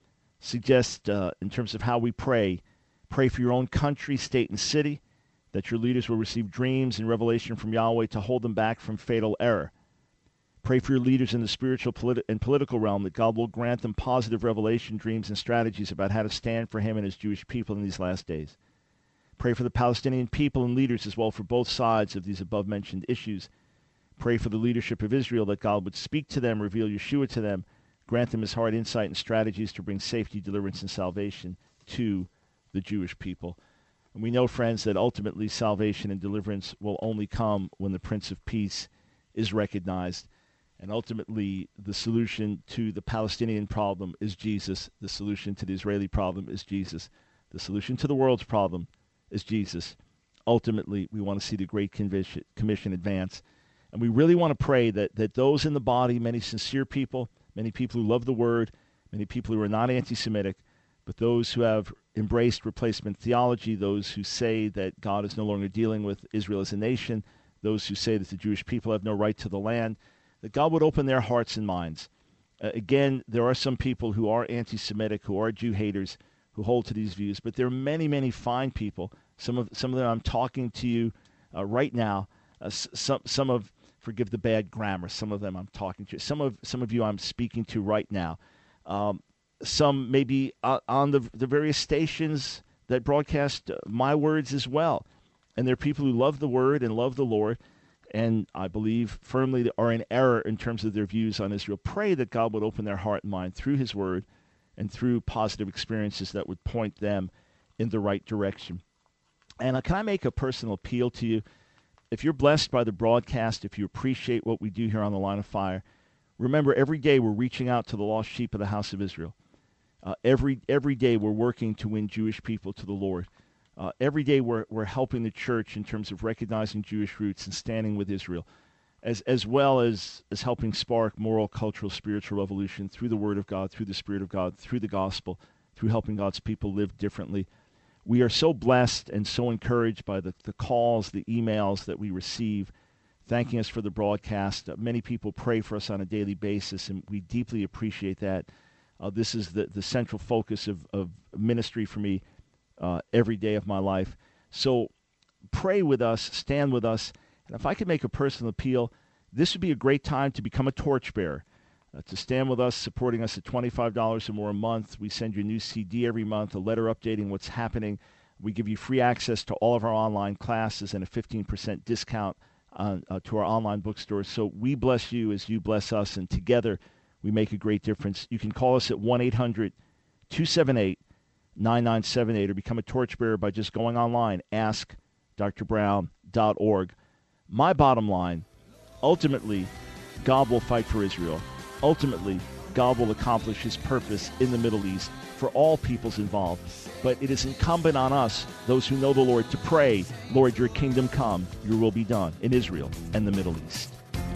suggests uh, in terms of how we pray, pray for your own country, state, and city, that your leaders will receive dreams and revelation from Yahweh to hold them back from fatal error. Pray for your leaders in the spiritual politi- and political realm, that God will grant them positive revelation, dreams, and strategies about how to stand for him and his Jewish people in these last days. Pray for the Palestinian people and leaders as well for both sides of these above-mentioned issues. Pray for the leadership of Israel, that God would speak to them, reveal Yeshua to them, grant them his heart, insight, and strategies to bring safety, deliverance, and salvation to the Jewish people. And we know, friends, that ultimately salvation and deliverance will only come when the Prince of Peace is recognized. And ultimately, the solution to the Palestinian problem is Jesus. The solution to the Israeli problem is Jesus. The solution to the world's problem is Jesus. Ultimately, we want to see the Great Commission advance. And we really want to pray that, that those in the body, many sincere people, many people who love the Word, many people who are not anti-Semitic, but those who have embraced replacement theology, those who say that God is no longer dealing with Israel as a nation, those who say that the Jewish people have no right to the land, that God would open their hearts and minds. Uh, again, there are some people who are anti-Semitic, who are Jew haters, who hold to these views, but there are many, many fine people. Some of some of them I'm talking to you uh, right now. Uh, some some of forgive the bad grammar. Some of them I'm talking to. Some of some of you I'm speaking to right now. Um, some maybe uh, on the the various stations that broadcast uh, my words as well. And there are people who love the Word and love the Lord, and I believe firmly are in error in terms of their views on Israel. Pray that God would open their heart and mind through his Word and through positive experiences that would point them in the right direction. And uh, can I make a personal appeal to you? If you're blessed by the broadcast, if you appreciate what we do here on The Line of Fire, remember every day we're reaching out to the lost sheep of the house of Israel. Uh, every every day we're working to win Jewish people to the Lord. Uh, every day we're we're helping the church in terms of recognizing Jewish roots and standing with Israel, as as well as, as helping spark moral, cultural, spiritual revolution through the Word of God, through the Spirit of God, through the gospel, through helping God's people live differently. We are so blessed and so encouraged by the, the calls, the emails that we receive, thanking us for the broadcast. Uh, many people pray for us on a daily basis, and we deeply appreciate that. Uh, this is the, the central focus of, of ministry for me uh, every day of my life. So pray with us, stand with us, and if I could make a personal appeal, this would be a great time to become a torchbearer. Uh, to stand with us, supporting us at twenty-five dollars or more a month. We send you a new C D every month, a letter updating what's happening. We give you free access to all of our online classes and a fifteen percent discount on, uh, to our online bookstores. So we bless you as you bless us, and together we make a great difference. You can call us at one eight hundred two seven eight nine nine seven eight or become a torchbearer by just going online, ask d r brown dot org. My bottom line, ultimately, God will fight for Israel. Ultimately, God will accomplish his purpose in the Middle East for all peoples involved. But it is incumbent on us, those who know the Lord, to pray, Lord, your kingdom come, your will be done in Israel and the Middle East.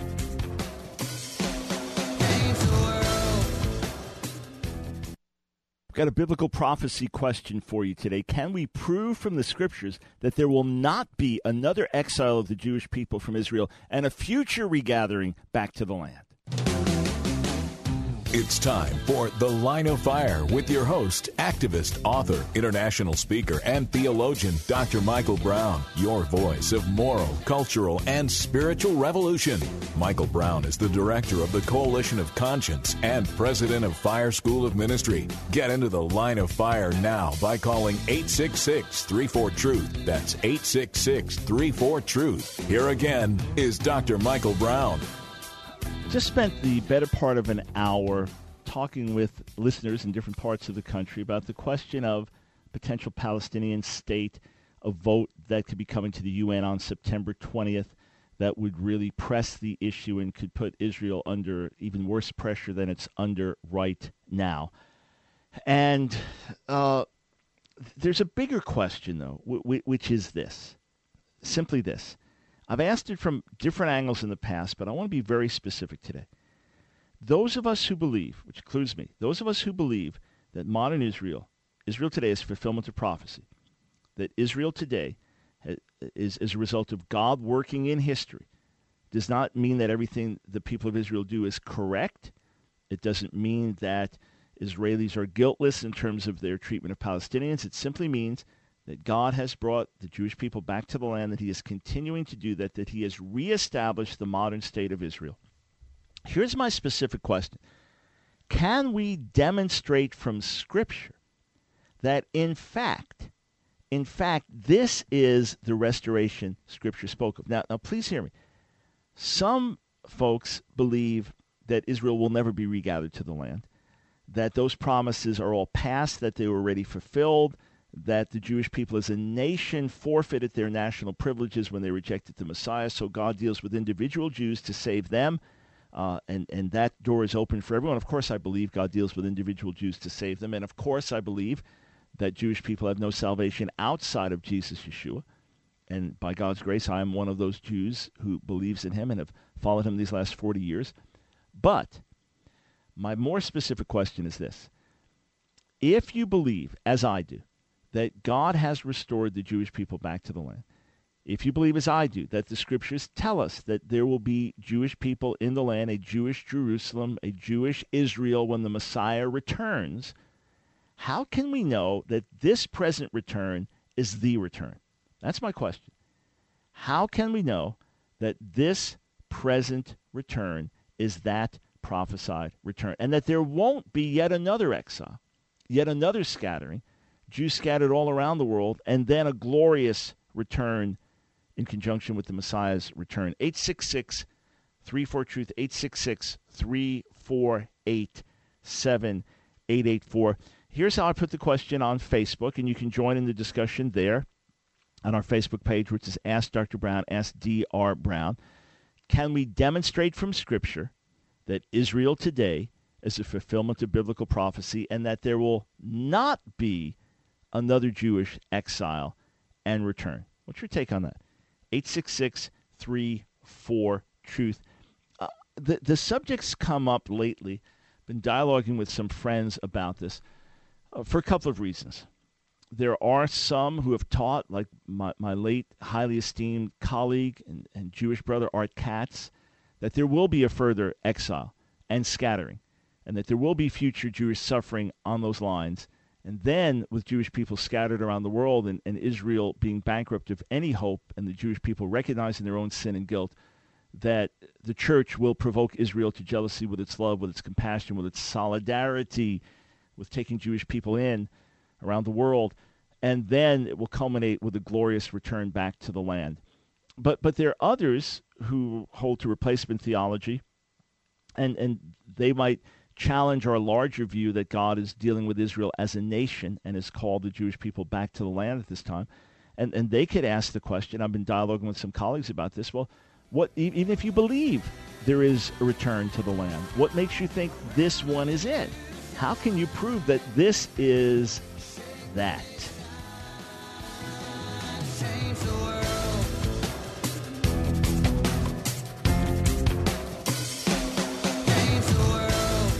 I've got a biblical prophecy question for you today. Can we prove from the scriptures that there will not be another exile of the Jewish people from Israel and a future regathering back to the land? It's time for The Line of Fire with your host, activist, author, international speaker, and theologian, Doctor Michael Brown, your voice of moral, cultural, and spiritual revolution. Michael Brown is the director of the Coalition of Conscience and president of Fire School of Ministry. Get into The Line of Fire now by calling eight six six, three four, truth. That's eight six six, three four, truth. Here again is Doctor Michael Brown. Just spent the better part of an hour talking with listeners in different parts of the country about the question of potential Palestinian state, a vote that could be coming to the U N on September twentieth that would really press the issue and could put Israel under even worse pressure than it's under right now. And uh, there's a bigger question, though, w- which is this, simply this. I've asked it from different angles in the past, but I want to be very specific today. Those of us who believe, which includes me, those of us who believe that modern Israel, Israel today is fulfillment of prophecy, that Israel today is as a result of God working in history, does not mean that everything the people of Israel do is correct. It doesn't mean that Israelis are guiltless in terms of their treatment of Palestinians. It simply means that God has brought the Jewish people back to the land, that he is continuing to do that, that he has reestablished the modern state of Israel. Here's my specific question. Can we demonstrate from Scripture that in fact, in fact, this is the restoration Scripture spoke of? Now, now please hear me. Some folks believe that Israel will never be regathered to the land, that those promises are all past, that they were already fulfilled, that the Jewish people as a nation forfeited their national privileges when they rejected the Messiah, so God deals with individual Jews to save them, uh, and, and that door is open for everyone. Of course, I believe God deals with individual Jews to save them, and of course, I believe that Jewish people have no salvation outside of Jesus Yeshua, and by God's grace, I am one of those Jews who believes in him and have followed him these last forty years. But my more specific question is this. If you believe, as I do, that God has restored the Jewish people back to the land, if you believe, as I do, that the Scriptures tell us that there will be Jewish people in the land, a Jewish Jerusalem, a Jewish Israel when the Messiah returns, how can we know that this present return is the return? That's my question. How can we know that this present return is that prophesied return, and that there won't be yet another exile, yet another scattering, Jews scattered all around the world, and then a glorious return in conjunction with the Messiah's return? eight six six, three four, truth, eight six six, three four eight, seven eight eight four. Here's how I put the question on Facebook, and you can join in the discussion there on our Facebook page, which is Ask Doctor Brown, Ask D R Brown. Can we demonstrate from Scripture that Israel today is a fulfillment of biblical prophecy, and that there will not be another Jewish exile and return? What's your take on that? eight six six, three four, truth. Uh, the, the subject's come up lately. Been dialoguing with some friends about this uh, for a couple of reasons. There are some who have taught, like my, my late, highly esteemed colleague and, and Jewish brother Art Katz, that there will be a further exile and scattering, and that there will be future Jewish suffering on those lines. And then, with Jewish people scattered around the world and, and Israel being bankrupt of any hope, and the Jewish people recognizing their own sin and guilt, that the church will provoke Israel to jealousy with its love, with its compassion, with its solidarity, with taking Jewish people in around the world, and then it will culminate with a glorious return back to the land. But but there are others who hold to replacement theology, and, and they might challenge our larger view that God is dealing with Israel as a nation and has called the Jewish people back to the land at this time. And and they could ask the question, I've been dialoguing with some colleagues about this, well, what even if you believe there is a return to the land, what makes you think this one is it? How can you prove that this is that? Change the world. Change the world.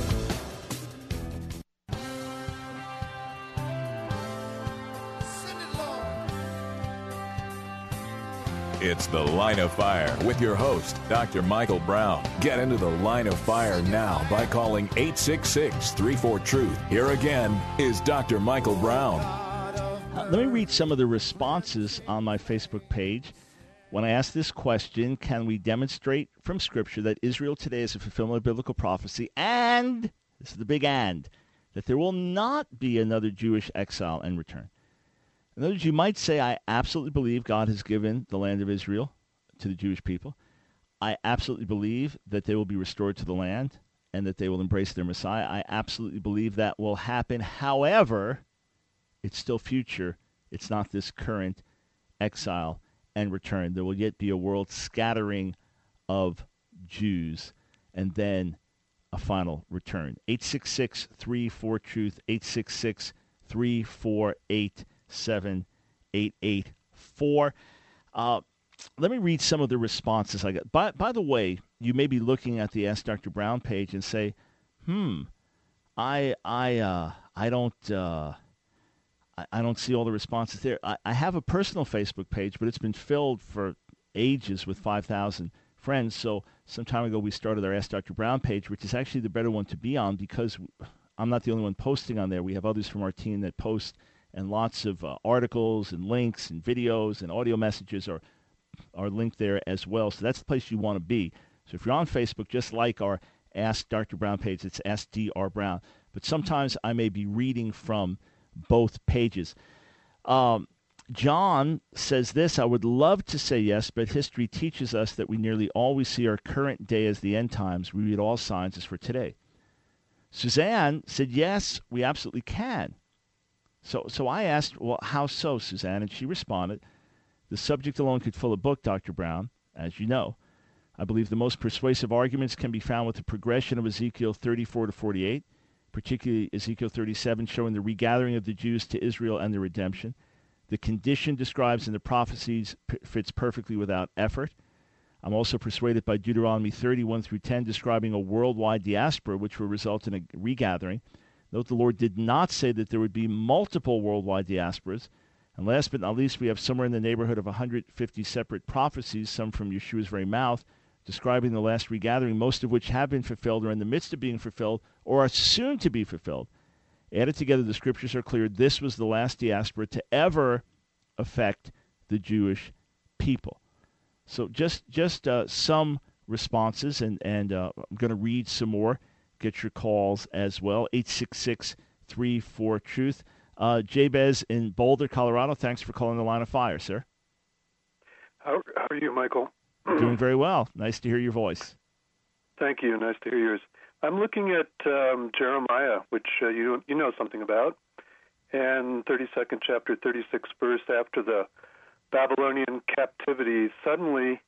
Send it, Lord. It's The Line of Fire with your host, Doctor Michael Brown. Get into the Line of Fire now by calling eight six six, three four, truth. Here again is Doctor Michael Brown. Uh, let me read some of the responses on my Facebook page. When I asked this question, can we demonstrate from Scripture that Israel today is a fulfillment of biblical prophecy, and, this is the big and, that there will not be another Jewish exile and return? In other words, you might say, I absolutely believe God has given the land of Israel to the Jewish people. I absolutely believe that they will be restored to the land and that they will embrace their Messiah. I absolutely believe that will happen. However, it's still future. It's not this current exile and return. There will yet be a world scattering of Jews and then a final return. eight six six, three four, truth, eight six six, three four eight, seven eight eight four. Uh, let me read some of the responses I got. By, by the way, you may be looking at the Ask Doctor Brown page and say, hmm, I I uh, I don't uh, I, I don't see all the responses there. I, I have a personal Facebook page, but it's been filled for ages with five thousand friends. So some time ago we started our Ask Doctor Brown page, which is actually the better one to be on because I'm not the only one posting on there. We have others from our team that post, and lots of uh, articles and links and videos and audio messages are are linked there as well. So that's the place you want to be. So if you're on Facebook, just like our Ask Doctor Brown page, it's Ask D R Brown. But sometimes I may be reading from both pages. Um, John says this, I would love to say yes, but history teaches us that we nearly always see our current day as the end times. We read all signs as for today. Suzanne said, yes, we absolutely can. So so I asked, well, how so, Suzanne? And she responded, the subject alone could fill a book, Doctor Brown, as you know. I believe the most persuasive arguments can be found with the progression of Ezekiel thirty-four to forty-eight, particularly Ezekiel thirty-seven, showing the regathering of the Jews to Israel and their redemption. The condition described in the prophecies p- fits perfectly without effort. I'm also persuaded by Deuteronomy thirty-one through ten, describing a worldwide diaspora, which will result in a regathering. Note the Lord did not say that there would be multiple worldwide diasporas. And last but not least, we have somewhere in the neighborhood of one hundred fifty separate prophecies, some from Yeshua's very mouth, describing the last regathering, most of which have been fulfilled or in the midst of being fulfilled or are soon to be fulfilled. Added together, the scriptures are clear. This was the last diaspora to ever affect the Jewish people. So just just uh, some responses, and, and uh, I'm going to read some more. Get your calls as well, eight six six, three four, truth. Uh, Jabez in Boulder, Colorado, thanks for calling the Line of Fire, sir. How, how are you, Michael? Doing very well. Nice to hear your voice. Thank you. Nice to hear yours. I'm looking at um, Jeremiah, which uh, you you know something about, and thirty-second chapter, thirty-sixth verse, after the Babylonian captivity, suddenly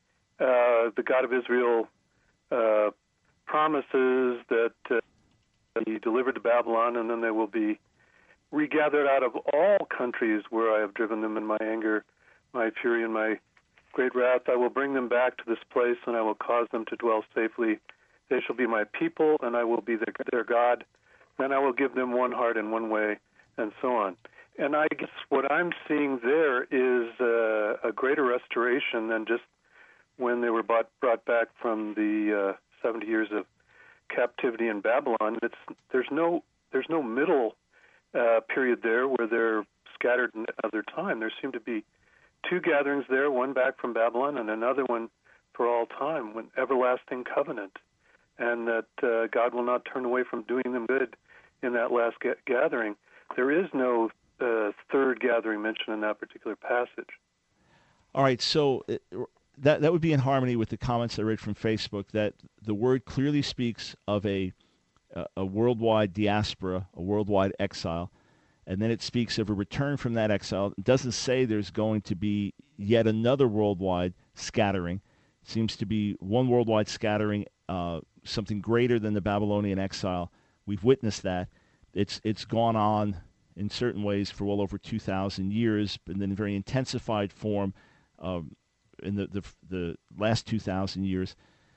uh, the God of Israel uh, promises that uh, he delivered to Babylon, and then they will be regathered out of all countries where I have driven them in my anger, my fury, and my great wrath. I will bring them back to this place, and I will cause them to dwell safely. They shall be my people, and I will be their, their God. Then I will give them one heart and one way, and so on. And I guess what I'm seeing there is uh, a greater restoration than just when they were brought, brought back from the uh, seventy years of captivity in Babylon. It's there's no there's no middle uh, period there where they're scattered another time. There seem to be two gatherings there, one back from Babylon and another one for all time, one everlasting covenant, and that uh, God will not turn away from doing them good in that last ga- gathering. There is no uh, third gathering mentioned in that particular passage. All right, so it, that that would be in harmony with the comments I read from Facebook, that the word clearly speaks of a a, a worldwide diaspora, a worldwide exile, and then it speaks of a return from that exile. It doesn't say there's going to be yet another worldwide scattering. It seems to be one worldwide scattering, uh, something greater than the Babylonian exile. We've witnessed that. It's it's gone on in certain ways for well over two thousand years, and then in very intensified form um, in the, the the last two thousand years.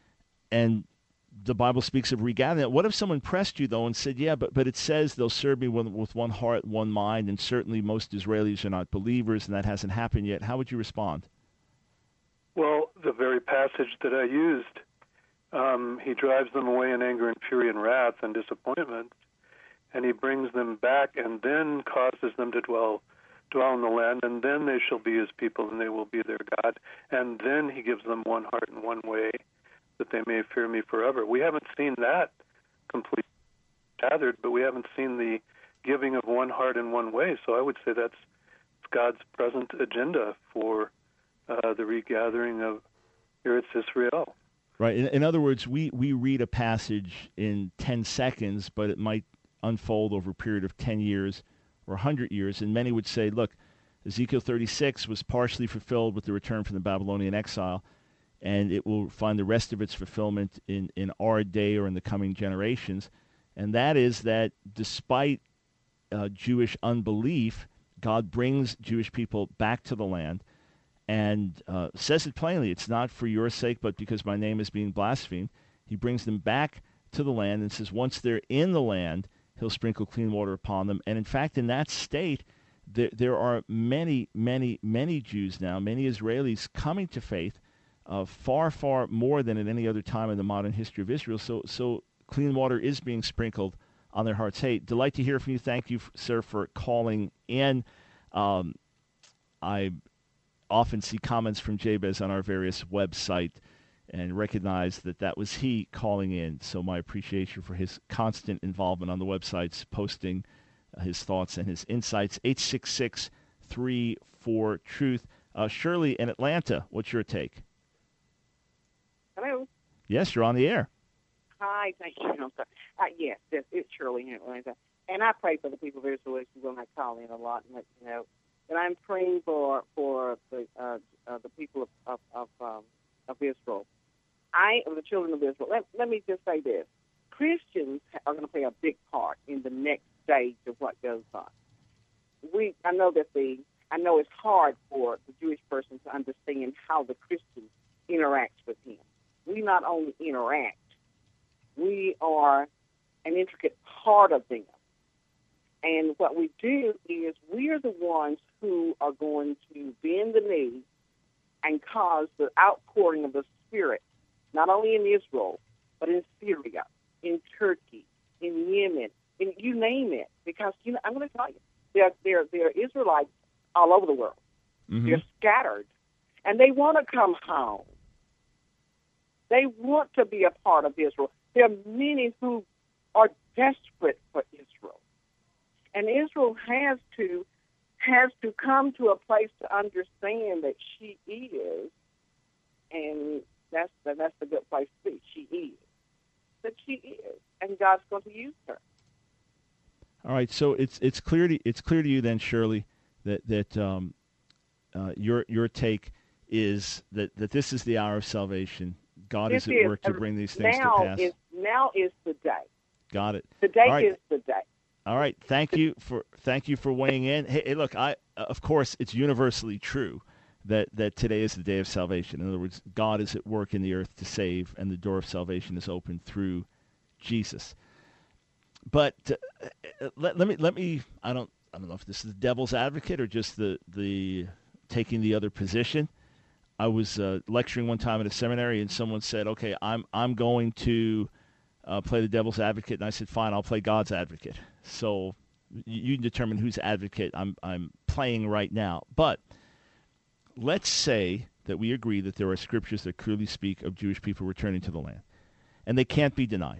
And the Bible speaks of regathering. What if someone pressed you, though, and said, yeah, but, but it says they'll serve me with, with one heart, one mind, and certainly most Israelis are not believers, and that hasn't happened yet. How would you respond? Well, the very passage that I used, um, he drives them away in anger and fury and wrath and disappointment, and he brings them back and then causes them to dwell dwell in the land, and then they shall be his people, and they will be their God. And then he gives them one heart and one way, that they may fear me forever. We haven't seen that completely gathered, but we haven't seen the giving of one heart and one way. So I would say that's God's present agenda for uh, the regathering of Eretz Israel. Right. In, in other words, we, we read a passage in ten seconds, but it might unfold over a period of ten years or one hundred years. And many would say, look, Ezekiel thirty-six was partially fulfilled with the return from the Babylonian exile, and it will find the rest of its fulfillment in, in our day or in the coming generations. And that is that despite uh, Jewish unbelief, God brings Jewish people back to the land and uh, says it plainly, it's not for your sake, but because my name is being blasphemed. He brings them back to the land and says once they're in the land, he'll sprinkle clean water upon them. And in fact, in that state, there, there are many, many, many Jews now, many Israelis coming to faith, uh, far, far more than at any other time in the modern history of Israel. So, so clean water is being sprinkled on their hearts. Hey, delight to hear from you. Thank you, sir, for calling in. Um, I often see comments from Jabez on our various websites and recognize that that was he calling in. So my appreciation for his constant involvement on the websites, posting uh, his thoughts and his insights. eight six six, three four, truth. Uh, Shirley in Atlanta, what's your take? Hello. Yes, you're on the air. Hi, thank you. I'm sorry. Uh, yes, yes, it's Shirley in Atlanta. And I pray for the people of Israel when I call in a lot and let you know. And I'm praying for for the uh, uh, the people of of of, um, of Israel. I am the children of Israel. Let, let me just say this: Christians are going to play a big part in the next stage of what goes on. We, I know that the, I know it's hard for the Jewish person to understand how the Christian interacts with him. We not only interact, we are an intricate part of them. And what we do is we're the ones who are going to bend the knee and cause the outpouring of the Spirit, not only in Israel, but in Syria, in Turkey, in Yemen, in you name it. Because you know, I'm going to tell you, there, there, there are Israelites all over the world. Mm-hmm. They're scattered, and they want to come home. They want to be a part of Israel. There are many who are desperate for Israel. And Israel has to has to come to a place to understand that she is, and that's the, that's the good place to be. She is. That she is, and God's going to use her. All right, so it's it's clear to it's clear to you then, Shirley, that that um, uh, your your take is that, that this is the hour of salvation. God this is at is, work to bring these things now to pass. Is, now is the day. Got it. Today right. is the day. All right, thank you for thank you for weighing in. Hey, hey, look, I of course it's universally true that, that today is the day of salvation. In other words, God is at work in the earth to save, and the door of salvation is open through Jesus. But uh, let, let me let me I don't I don't know if this is the devil's advocate or just the the taking the other position. I was uh, lecturing one time at a seminary, and someone said, "Okay, I'm I'm going to uh, play the devil's advocate," and I said, "Fine, I'll play God's advocate." So you can determine whose advocate I'm I'm playing right now. But let's say that we agree that there are scriptures that clearly speak of Jewish people returning to the land, and they can't be denied.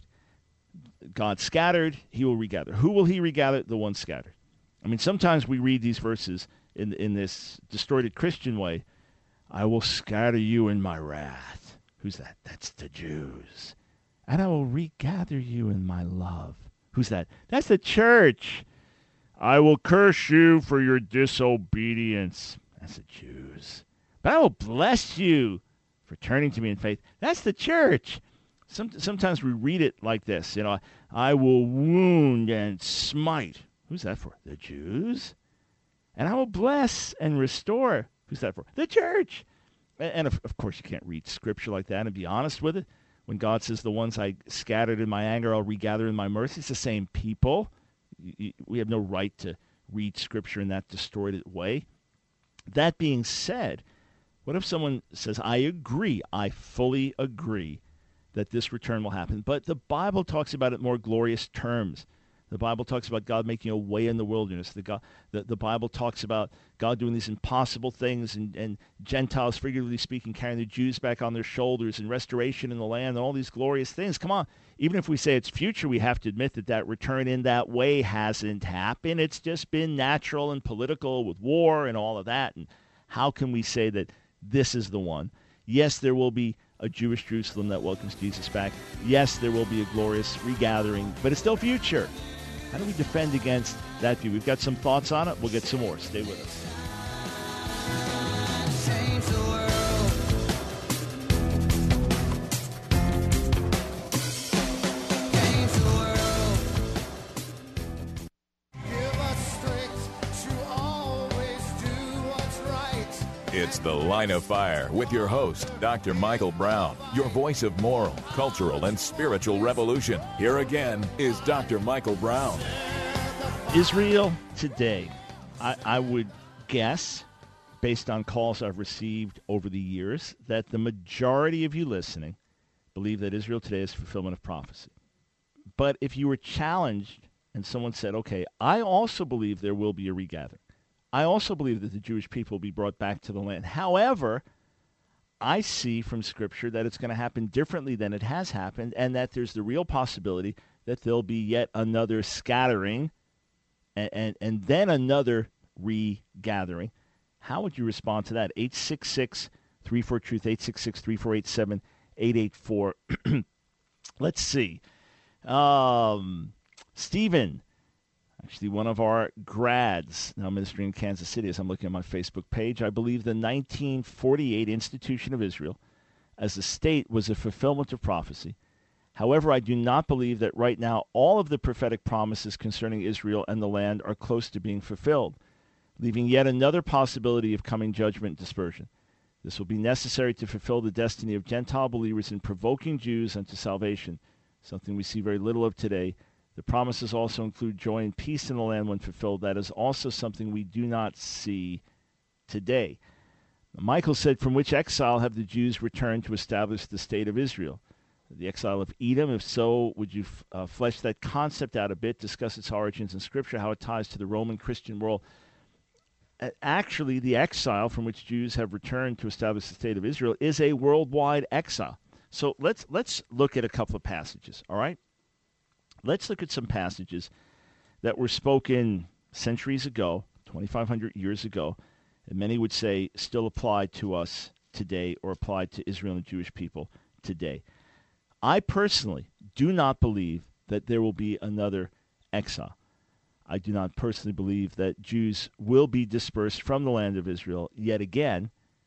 God scattered, he will regather. Who will he regather? The ones scattered. I mean, sometimes we read these verses in in this distorted Christian way. I will scatter you in my wrath. Who's that? That's the Jews. And I will regather you in my love. Who's that? That's the church. I will curse you for your disobedience. That's the Jews. But I will bless you for turning to me in faith. That's the church. Some, sometimes we read it like this. You know, I will wound and smite. Who's that for? The Jews. And I will bless and restore. Who's that for? The church. And, of, of course, you can't read Scripture like that and be honest with it. When God says, the ones I scattered in my anger, I'll regather in my mercy, it's the same people. We have no right to read Scripture in that distorted way. That being said, What if someone says, I agree, I fully agree that this return will happen, but the Bible talks about it in more glorious terms. The Bible talks about God making a way in the wilderness. The, God, the, the Bible talks about God doing these impossible things, and, and Gentiles, figuratively speaking, carrying the Jews back on their shoulders, and restoration in the land, and all these glorious things. Come on. Even if we say it's future, we have to admit that that return in that way hasn't happened. It's just been natural and political with war and all of that. And how can we say that this is the one? Yes, there will be a Jewish Jerusalem that welcomes Jesus back. Yes, there will be a glorious regathering, but it's still future. How do we defend against that view? We've got some thoughts on it. We'll get some more. Stay with us. Change the world. Change the world. Give us strength to always do what's right. It's The Line of Fire with your host, Doctor Michael Brown, your voice of moral, cultural, and spiritual revolution. Here again is Doctor Michael Brown. Israel today. I, I would guess, based on calls I've received over the years, that the majority of you listening believe that Israel today is fulfillment of prophecy. But if you were challenged and someone said, okay, I also believe there will be a regathering. I also believe that the Jewish people will be brought back to the land. However, I see from Scripture that it's going to happen differently than it has happened, and that there's the real possibility that there'll be yet another scattering and, and, and then another regathering. How would you respond to that? eight six six, three four, truth, eight six six, three four eight seven, eight eight four. Let's see. Um, Stephen, actually one of our grads, now ministering in Kansas City, as I'm looking at my Facebook page, I believe the nineteen forty-eight Institution of Israel as a state was a fulfillment of prophecy. However, I do not believe that right now all of the prophetic promises concerning Israel and the land are close to being fulfilled, leaving yet another possibility of coming judgment and dispersion. This will be necessary to fulfill the destiny of Gentile believers in provoking Jews unto salvation, something we see very little of today. The promises also include joy and peace in the land when fulfilled. That is also something we do not see today. Michael said, from which exile have the Jews returned to establish the state of Israel? The exile of Edom? If so, would you uh, flesh that concept out a bit, discuss its origins in Scripture, how it ties to the Roman Christian world? Actually, the exile from which Jews have returned to establish the state of Israel is a worldwide exile. So let's let's look at a couple of passages, all right? Let's look at some passages that were spoken centuries ago, twenty-five hundred years ago, and many would say still apply to us today or applied to Israel and the Jewish people today. I personally do not believe that there will be another exile. I do not personally believe that Jews will be dispersed from the land of Israel yet again,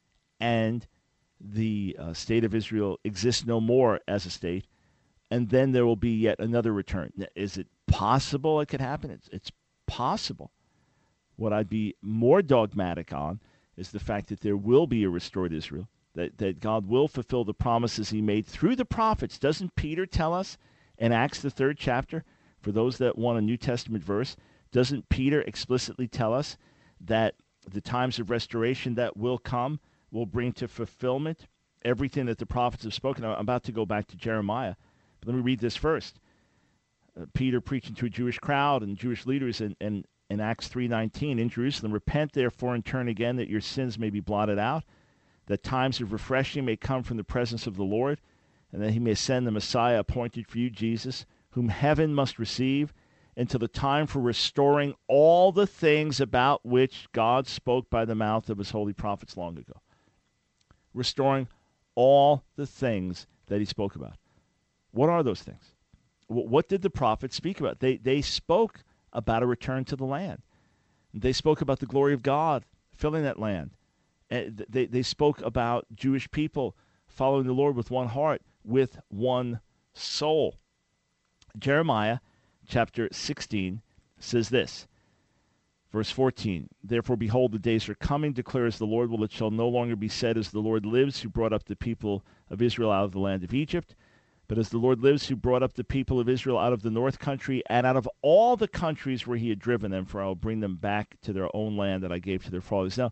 and the uh, state of Israel exists no more as a state, and then there will be yet another return. Is it possible it could happen? It's, it's possible. What I'd be more dogmatic on is the fact that there will be a restored Israel, that, that God will fulfill the promises he made through the prophets. Doesn't Peter tell us in Acts, the third chapter, for those that want a New Testament verse, doesn't Peter explicitly tell us that the times of restoration that will come will bring to fulfillment everything that the prophets have spoken? I'm about to go back to Jeremiah, but let me read this first. Uh, Peter preaching to a Jewish crowd and Jewish leaders in, in, in Acts three nineteen, in Jerusalem, repent therefore and turn again, that your sins may be blotted out, that times of refreshing may come from the presence of the Lord, and that he may send the Messiah appointed for you, Jesus, whom heaven must receive, until the time for restoring all the things about which God spoke by the mouth of his holy prophets long ago. Restoring all the things that he spoke about. What are those things? What did the prophets speak about? They, they spoke about a return to the land. They spoke about the glory of God filling that land. They, they spoke about Jewish people following the Lord with one heart, with one soul. Jeremiah chapter sixteen says this, verse fourteen, therefore, behold, the days are coming, declares the Lord, will it shall no longer be said, as the Lord lives, who brought up the people of Israel out of the land of Egypt, but as the Lord lives, who brought up the people of Israel out of the north country, and out of all the countries where he had driven them, for I will bring them back to their own land that I gave to their fathers. Now,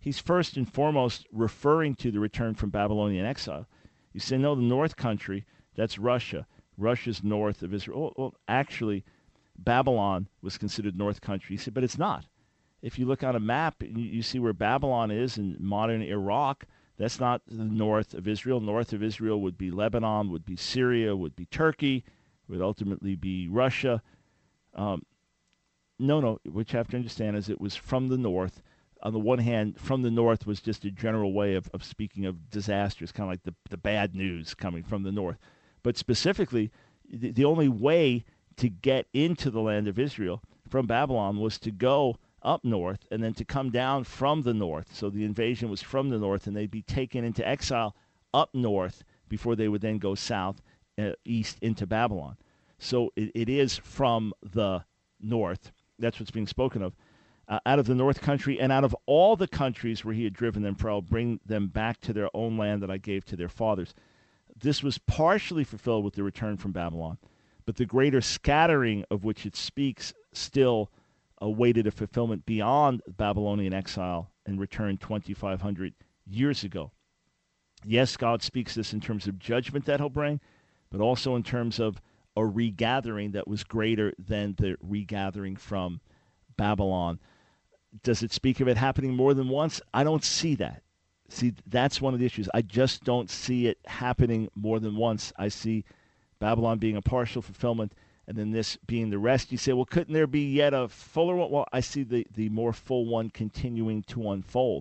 he's first and foremost referring to the return from Babylonian exile. You say, no, the North Country, that's Russia. Russia's north of Israel. Well, actually, Babylon was considered North Country. You say, but it's not. If you look on a map, you, you see where Babylon is in modern Iraq. That's not the north of Israel. North of Israel would be Lebanon, would be Syria, would be Turkey, would ultimately be Russia. Um, no, no, what you have to understand is it was from the north. On the one hand, from the north was just a general way of, of speaking of disasters, kind of like the, the bad news coming from the north. But specifically, the, the only way to get into the land of Israel from Babylon was to go up north and then to come down from the north. So the invasion was from the north, and they'd be taken into exile up north before they would then go south, uh, east into Babylon. So it, it is from the north. That's what's being spoken of. Uh, out of the North Country and out of all the countries where he had driven them, for I'll bring them back to their own land that I gave to their fathers. This was partially fulfilled with the return from Babylon, but the greater scattering of which it speaks still awaited a fulfillment beyond Babylonian exile and return twenty-five hundred years ago. Yes, God speaks this in terms of judgment that he'll bring, but also in terms of a regathering that was greater than the regathering from Babylon. Does it speak of it happening more than once? I don't see that. See, that's one of the issues. I just don't see it happening more than once. I see Babylon being a partial fulfillment, and then this being the rest. You say, well, couldn't there be yet a fuller one? Well, I see the, the more full one continuing to unfold.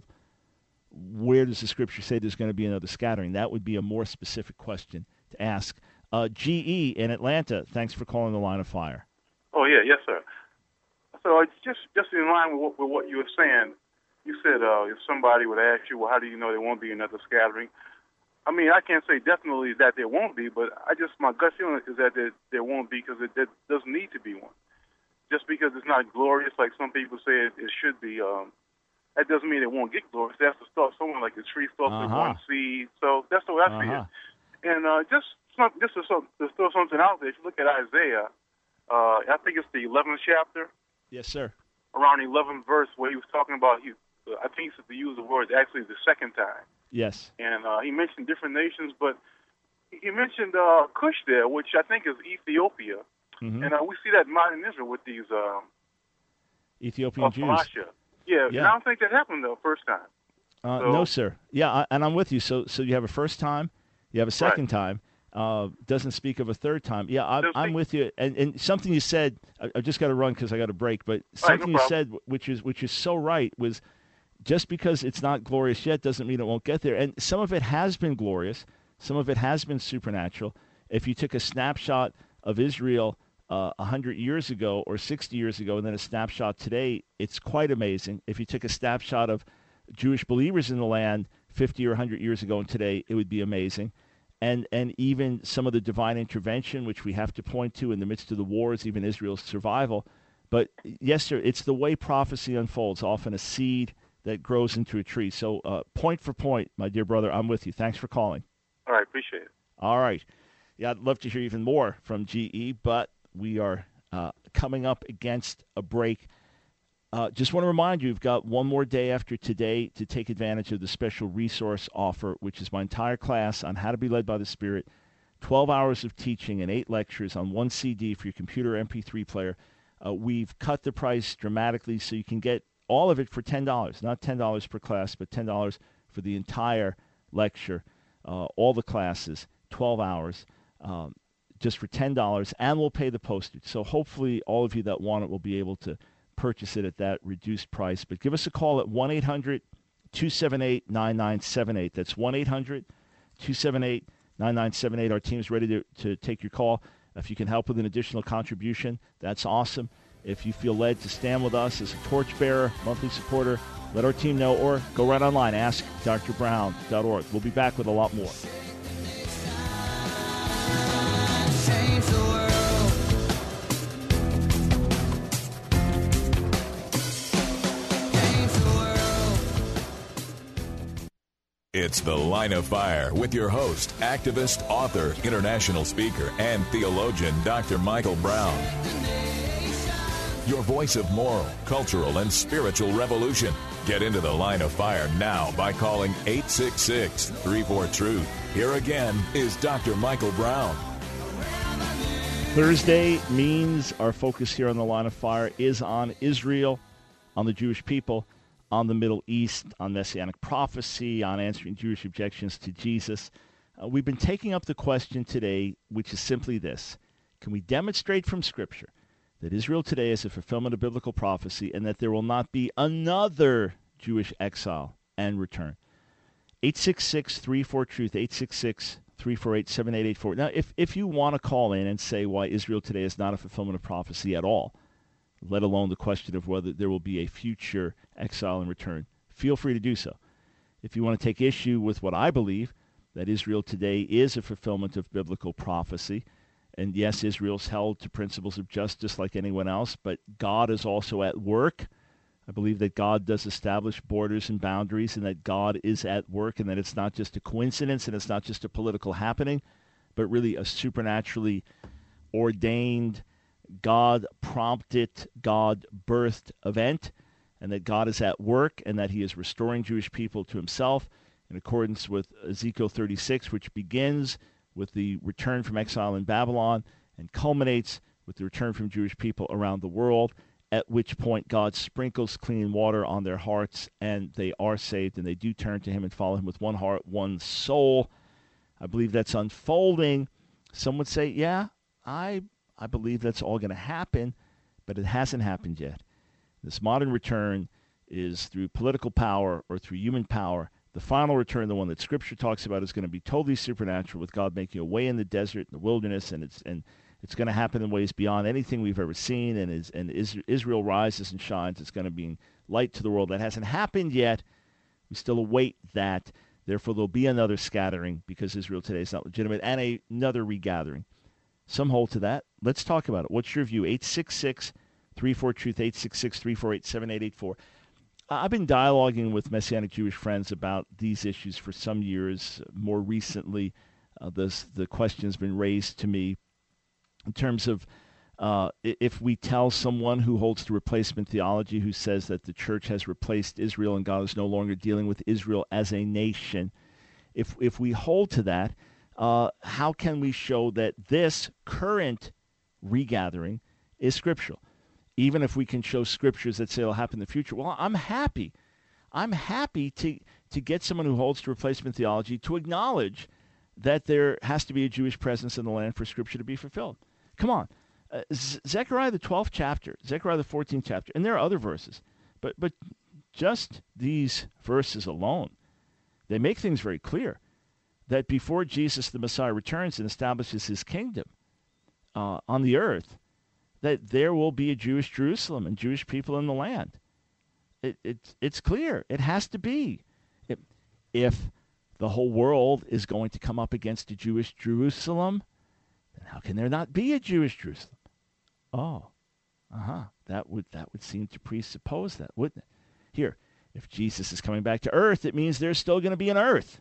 Where does the Scripture say there's going to be another scattering? That would be a more specific question to ask. Uh, G E in Atlanta, thanks for calling the Line of Fire. Oh, yeah, yes, sir. So it's just, just in line with what, with what you were saying, you said uh, if somebody would ask you, well, how do you know there won't be another scattering? I mean, I can't say definitely that there won't be, but I just, my gut feeling is that there, there won't be because it, it doesn't need to be one. Just because it's not glorious like some people say it, it should be, um, that doesn't mean it won't get glorious. It has to start somewhere, like the tree starts uh-huh. with one seed. So that's the way I uh-huh. see it. And uh, just, some, just to, to throw something out there, if you look at Isaiah, uh, I think it's the eleventh chapter. Yes, sir. Around the eleventh verse where he was talking about, he, uh, I think he said to use the word actually the second time. Yes. And uh, he mentioned different nations, but he mentioned uh, Cush there, which I think is Ethiopia. Mm-hmm. And uh, we see that in modern Israel with these um, Ethiopian uh, Jews. Phalasha. Yeah, yeah. And I don't think that happened the first time. Uh, so, no, sir. Yeah, I, and I'm with you. So, so you have a first time, you have a second right. time. Uh, doesn't speak of a third time. Yeah, I'm, I'm with you. And, and something you said, I, I just got to run because I got a break. But something right, no you problem. said, which is which is so right, was just because it's not glorious yet doesn't mean it won't get there. And some of it has been glorious. Some of it has been supernatural. If you took a snapshot of Israel uh, one hundred years ago or sixty years ago and then a snapshot today, it's quite amazing. If you took a snapshot of Jewish believers in the land fifty or one hundred years ago and today, it would be amazing. And and even some of the divine intervention, which we have to point to in the midst of the wars, even Israel's survival. But yes, sir, it's the way prophecy unfolds, often a seed that grows into a tree. So uh, point for point, my dear brother, I'm with you. Thanks for calling. All right, appreciate it. All right. Yeah, I'd love to hear even more from G E, but we are uh, coming up against a break. Uh, just want to remind you, you've got one more day after today to take advantage of the special resource offer, which is my entire class on how to be led by the Spirit, twelve hours of teaching and eight lectures on one C D for your computer M P three player. Uh, we've cut the price dramatically so you can get all of it for ten dollars, not ten dollars per class, but ten dollars for the entire lecture, uh, all the classes, twelve hours, um, just for ten dollars, and we'll pay the postage. So hopefully all of you that want it will be able to purchase it at that reduced price. But give us a call at one eight hundred two seven eight nine nine seven eight. That's one eight hundred two seven eight nine nine seven eight. Our team's ready to, to take your call. If you can help with an additional contribution, that's awesome. If you feel led to stand with us as a torchbearer, monthly supporter, let our team know, or go right online, ask d r brown dot org. We'll be back with a lot more. It's The Line of Fire with your host, activist, author, international speaker, and theologian, Doctor Michael Brown. Your voice of moral, cultural, and spiritual revolution. Get into the line of fire now by calling eight six six, three four, truth. Here again is Doctor Michael Brown. Thursday means our focus here on the line of fire is on Israel, on the Jewish people, on the Middle East, on Messianic prophecy, on answering Jewish objections to Jesus. Uh, we've been taking up the question today, which is simply this. Can we demonstrate from Scripture that Israel today is a fulfillment of biblical prophecy and that there will not be another Jewish exile and return? eight six six, three four, truth, eight six six, three four eight, seven eight eight four. Now, if, if you want to call in and say why Israel today is not a fulfillment of prophecy at all, let alone the question of whether there will be a future exile and return, feel free to do so. If you want to take issue with what I believe, that Israel today is a fulfillment of biblical prophecy, and yes, Israel's held to principles of justice like anyone else, but God is also at work. I believe that God does establish borders and boundaries, and that God is at work, and that it's not just a coincidence and it's not just a political happening, but really a supernaturally ordained, God-prompted, God-birthed event, and that God is at work and that he is restoring Jewish people to himself in accordance with Ezekiel thirty-six, which begins with the return from exile in Babylon and culminates with the return from Jewish people around the world, at which point God sprinkles clean water on their hearts and they are saved and they do turn to him and follow him with one heart, one soul. I believe that's unfolding. Some would say, yeah, I I believe that's all going to happen, but it hasn't happened yet. This modern return is through political power or through human power. The final return, the one that Scripture talks about, is going to be totally supernatural, with God making a way in the desert, in the wilderness, and it's and it's going to happen in ways beyond anything we've ever seen. And is and Israel rises and shines. It's going to be light to the world. That hasn't happened yet. We still await that. Therefore, there'll be another scattering because Israel today is not legitimate, and a, another regathering. Some hold to that. Let's talk about it. What's your view? eight six six, three four, truth, eight six six, three four eight, seven eight eight four. I've been dialoguing with Messianic Jewish friends about these issues for some years. More recently, uh, this, the question's been raised to me in terms of uh, if we tell someone who holds to replacement theology, who says that the church has replaced Israel and God is no longer dealing with Israel as a nation, if if we hold to that, uh, how can we show that this current regathering is scriptural? Even if we can show scriptures that say it'll happen in the future, well, I'm happy. I'm happy to, to get someone who holds to replacement theology to acknowledge that there has to be a Jewish presence in the land for scripture to be fulfilled. Come on. Uh, Z- Zechariah, the twelfth chapter, Zechariah, the fourteenth chapter, and there are other verses, but but just these verses alone, they make things very clear that before Jesus, the Messiah, returns and establishes his kingdom uh, on the earth, that there will be a Jewish Jerusalem and Jewish people in the land. It, it, it's clear. It has to be. It, if the whole world is going to come up against a Jewish Jerusalem, then how can there not be a Jewish Jerusalem? Oh, uh-huh. That would, that would seem to presuppose that, wouldn't it? Here, if Jesus is coming back to earth, it means there's still going to be an earth.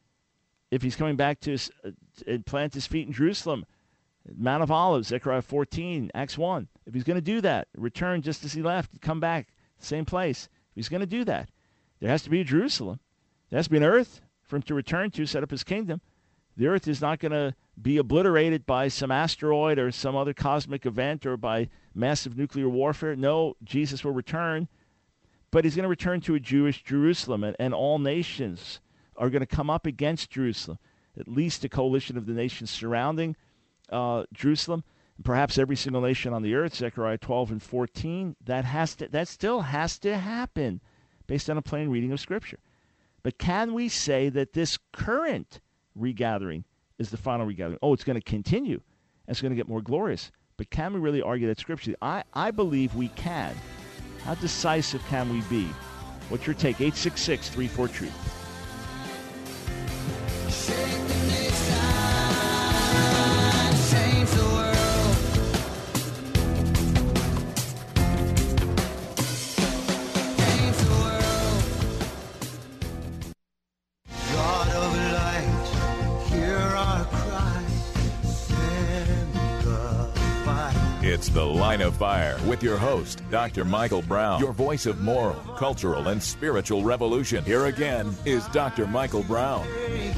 If he's coming back to uh, and plant his feet in Jerusalem, Mount of Olives, Zechariah fourteen, Acts one. If he's going to do that, return just as he left, come back, same place. If he's going to do that, there has to be a Jerusalem. There has to be an earth for him to return to, set up his kingdom. The earth is not going to be obliterated by some asteroid or some other cosmic event or by massive nuclear warfare. No, Jesus will return, but he's going to return to a Jewish Jerusalem, and, and all nations are going to come up against Jerusalem, at least a coalition of the nations surrounding Uh, Jerusalem, and perhaps every single nation on the earth, Zechariah twelve and fourteen, that has to, that still has to happen based on a plain reading of Scripture. But can we say that this current regathering is the final regathering? Oh, it's going to continue, and it's going to get more glorious. But can we really argue that scripturally? I, I believe we can. How decisive can we be? What's your take? eight six six, three four, truth. It's The Line of Fire with your host, Doctor Michael Brown, your voice of moral, cultural, and spiritual revolution. Here again is Doctor Michael Brown.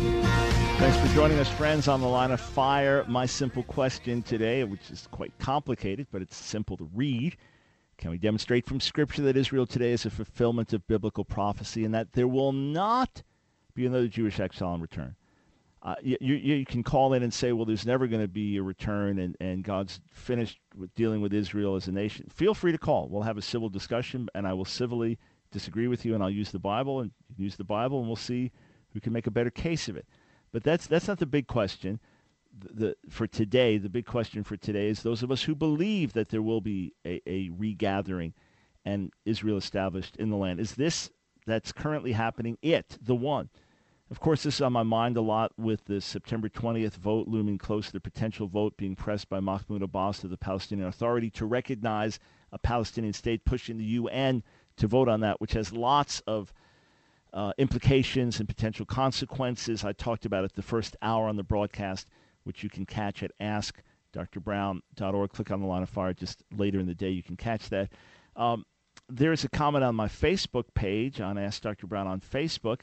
Thanks for joining us, friends, on The Line of Fire. My simple question today, which is quite complicated, but it's simple to read. Can we demonstrate from Scripture that Israel today is a fulfillment of biblical prophecy and that there will not be another Jewish exile and return? Uh, you, you, you can call in and say, well, there's never going to be a return and, and God's finished with dealing with Israel as a nation. Feel free to call. We'll have a civil discussion, and I will civilly disagree with you, and I'll use the Bible, and you can use the Bible, and we'll see who can make a better case of it. But that's that's not the big question. The, the, for today, the big question for today is those of us who believe that there will be a, a regathering and Israel established in the land. Is this that's currently happening it, the one? Of course, this is on my mind a lot with the September twentieth vote looming close, the potential vote being pressed by Mahmoud Abbas to the Palestinian Authority to recognize a Palestinian state, pushing the U N to vote on that, which has lots of uh, implications and potential consequences. I talked about it the first hour on the broadcast, which you can catch at ask dr brown dot org. Click on the Line of Fire just later in the day. You can catch that. Um, there is a comment on my Facebook page, on Ask Doctor Brown on Facebook.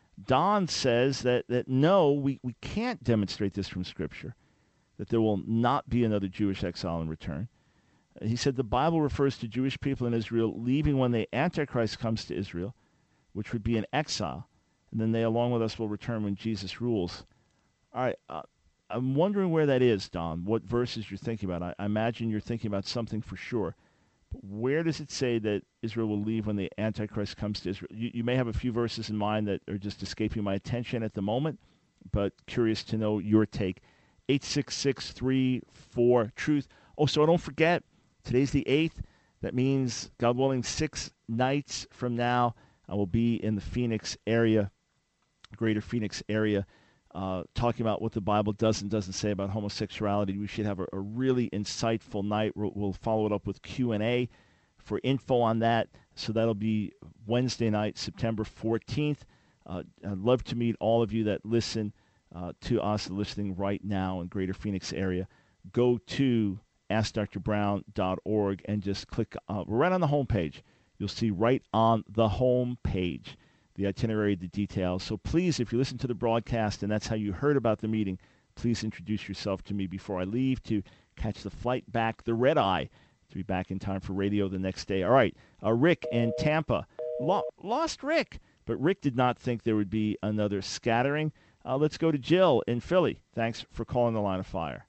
Don says that, that no, we, we can't demonstrate this from Scripture, that there will not be another Jewish exile and return. He said the Bible refers to Jewish people in Israel leaving when the Antichrist comes to Israel, which would be an exile, and then they, along with us, will return when Jesus rules. All right, uh, I'm wondering where that is, Don, what verses you're thinking about. I, I imagine you're thinking about something for sure. But where does it say that Israel will leave when the Antichrist comes to Israel? You, you may have a few verses in mind that are just escaping my attention at the moment, but curious to know your take. eight six six, three four, truth. Oh, so don't forget, today's the eighth. That means, God willing, six nights from now, I will be in the Phoenix area, greater Phoenix area, uh, talking about what the Bible does and doesn't say about homosexuality. We should have a, a really insightful night. We'll, we'll follow it up with Q and A for info on that. So that'll be Wednesday night, September fourteenth. Uh, I'd love to meet all of you that listen uh, to us, listening right now in greater Phoenix area. Go to ask dr brown dot org and just click. Uh, we're right on the homepage. You'll see right on the home page the itinerary, the details. So please, if you listen to the broadcast and that's how you heard about the meeting, please introduce yourself to me before I leave to catch the flight back, the red eye, to be back in time for radio the next day. All right, uh, Rick in Tampa. Lo- lost Rick, but Rick did not think there would be another scattering. Uh, let's go to Jill in Philly. Thanks for calling the Line of Fire.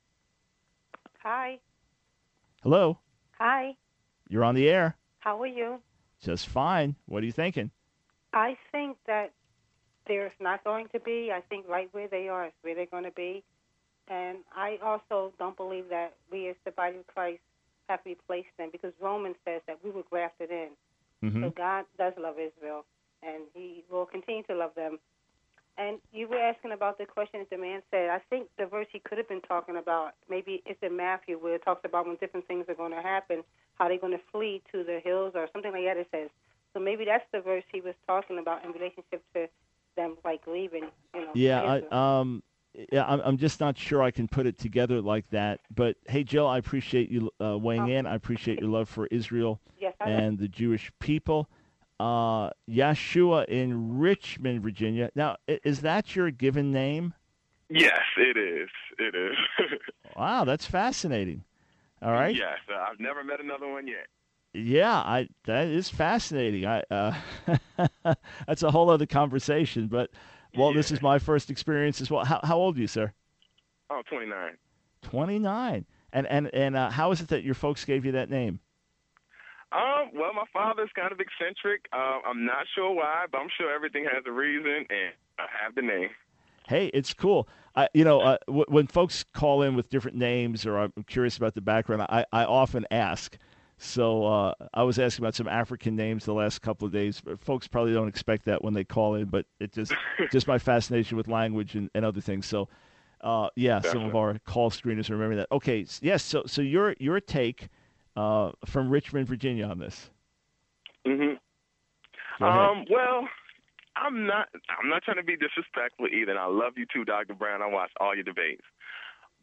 Hi. Hello. Hi. You're on the air. How are you? Just fine. What are you thinking? I think that there's not going to be. I think right where they are is where they're going to be. And I also don't believe that we as the body of Christ have replaced them, because Romans says that we were grafted in. Mm-hmm. So God does love Israel, and he will continue to love them. And you were asking about the question that the man said. I think the verse he could have been talking about, maybe it's in Matthew, where it talks about when different things are going to happen, how they're going to flee to the hills or something like that, it says. So maybe that's the verse he was talking about in relationship to them, like, leaving, you know. Yeah, I, um, yeah, I'm, I'm just not sure I can put it together like that. But, hey, Jill, I appreciate you uh, weighing um, in. I appreciate your love for Israel yes, I and the Jewish people. Uh, Yeshua in Richmond, Virginia. Now, is that your given name? Yes, it is. It is. Wow, that's fascinating. All right. Yes, uh, I've never met another one yet. Yeah, I that is fascinating. I uh, that's a whole other conversation. But well, yeah. This is my first experience as well. How how old are you, sir? Oh, twenty-nine. twenty-nine. And and and uh, how is it that your folks gave you that name? Um, well, my father's kind of eccentric. Uh, I'm not sure why, but I'm sure everything has a reason, and I have the name. Hey, it's cool. I, you know, uh, w- when folks call in with different names, or I'm curious about the background, I, I often ask. So uh, I was asking about some African names the last couple of days. But folks probably don't expect that when they call in, but it just just my fascination with language and, and other things. So, uh, yeah, Definitely. Some of our call screeners remember that. Okay, yes. So so your your take uh, from Richmond, Virginia, on this? Mm-hmm. Um. Well, I'm not. I'm not trying to be disrespectful either. And I love you too, Doctor Brown. I watch all your debates.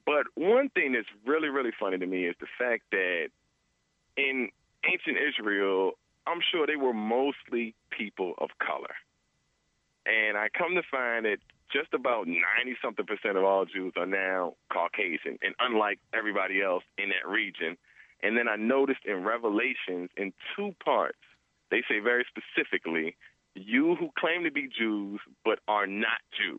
But one thing that's really, really funny to me is the fact that in ancient Israel, I'm sure they were mostly people of color. And I come to find that just about ninety-something percent of all Jews are now Caucasian, and unlike everybody else in that region. And then I noticed in Revelations, in two parts, they say very specifically, you who claim to be Jews but are not Jews.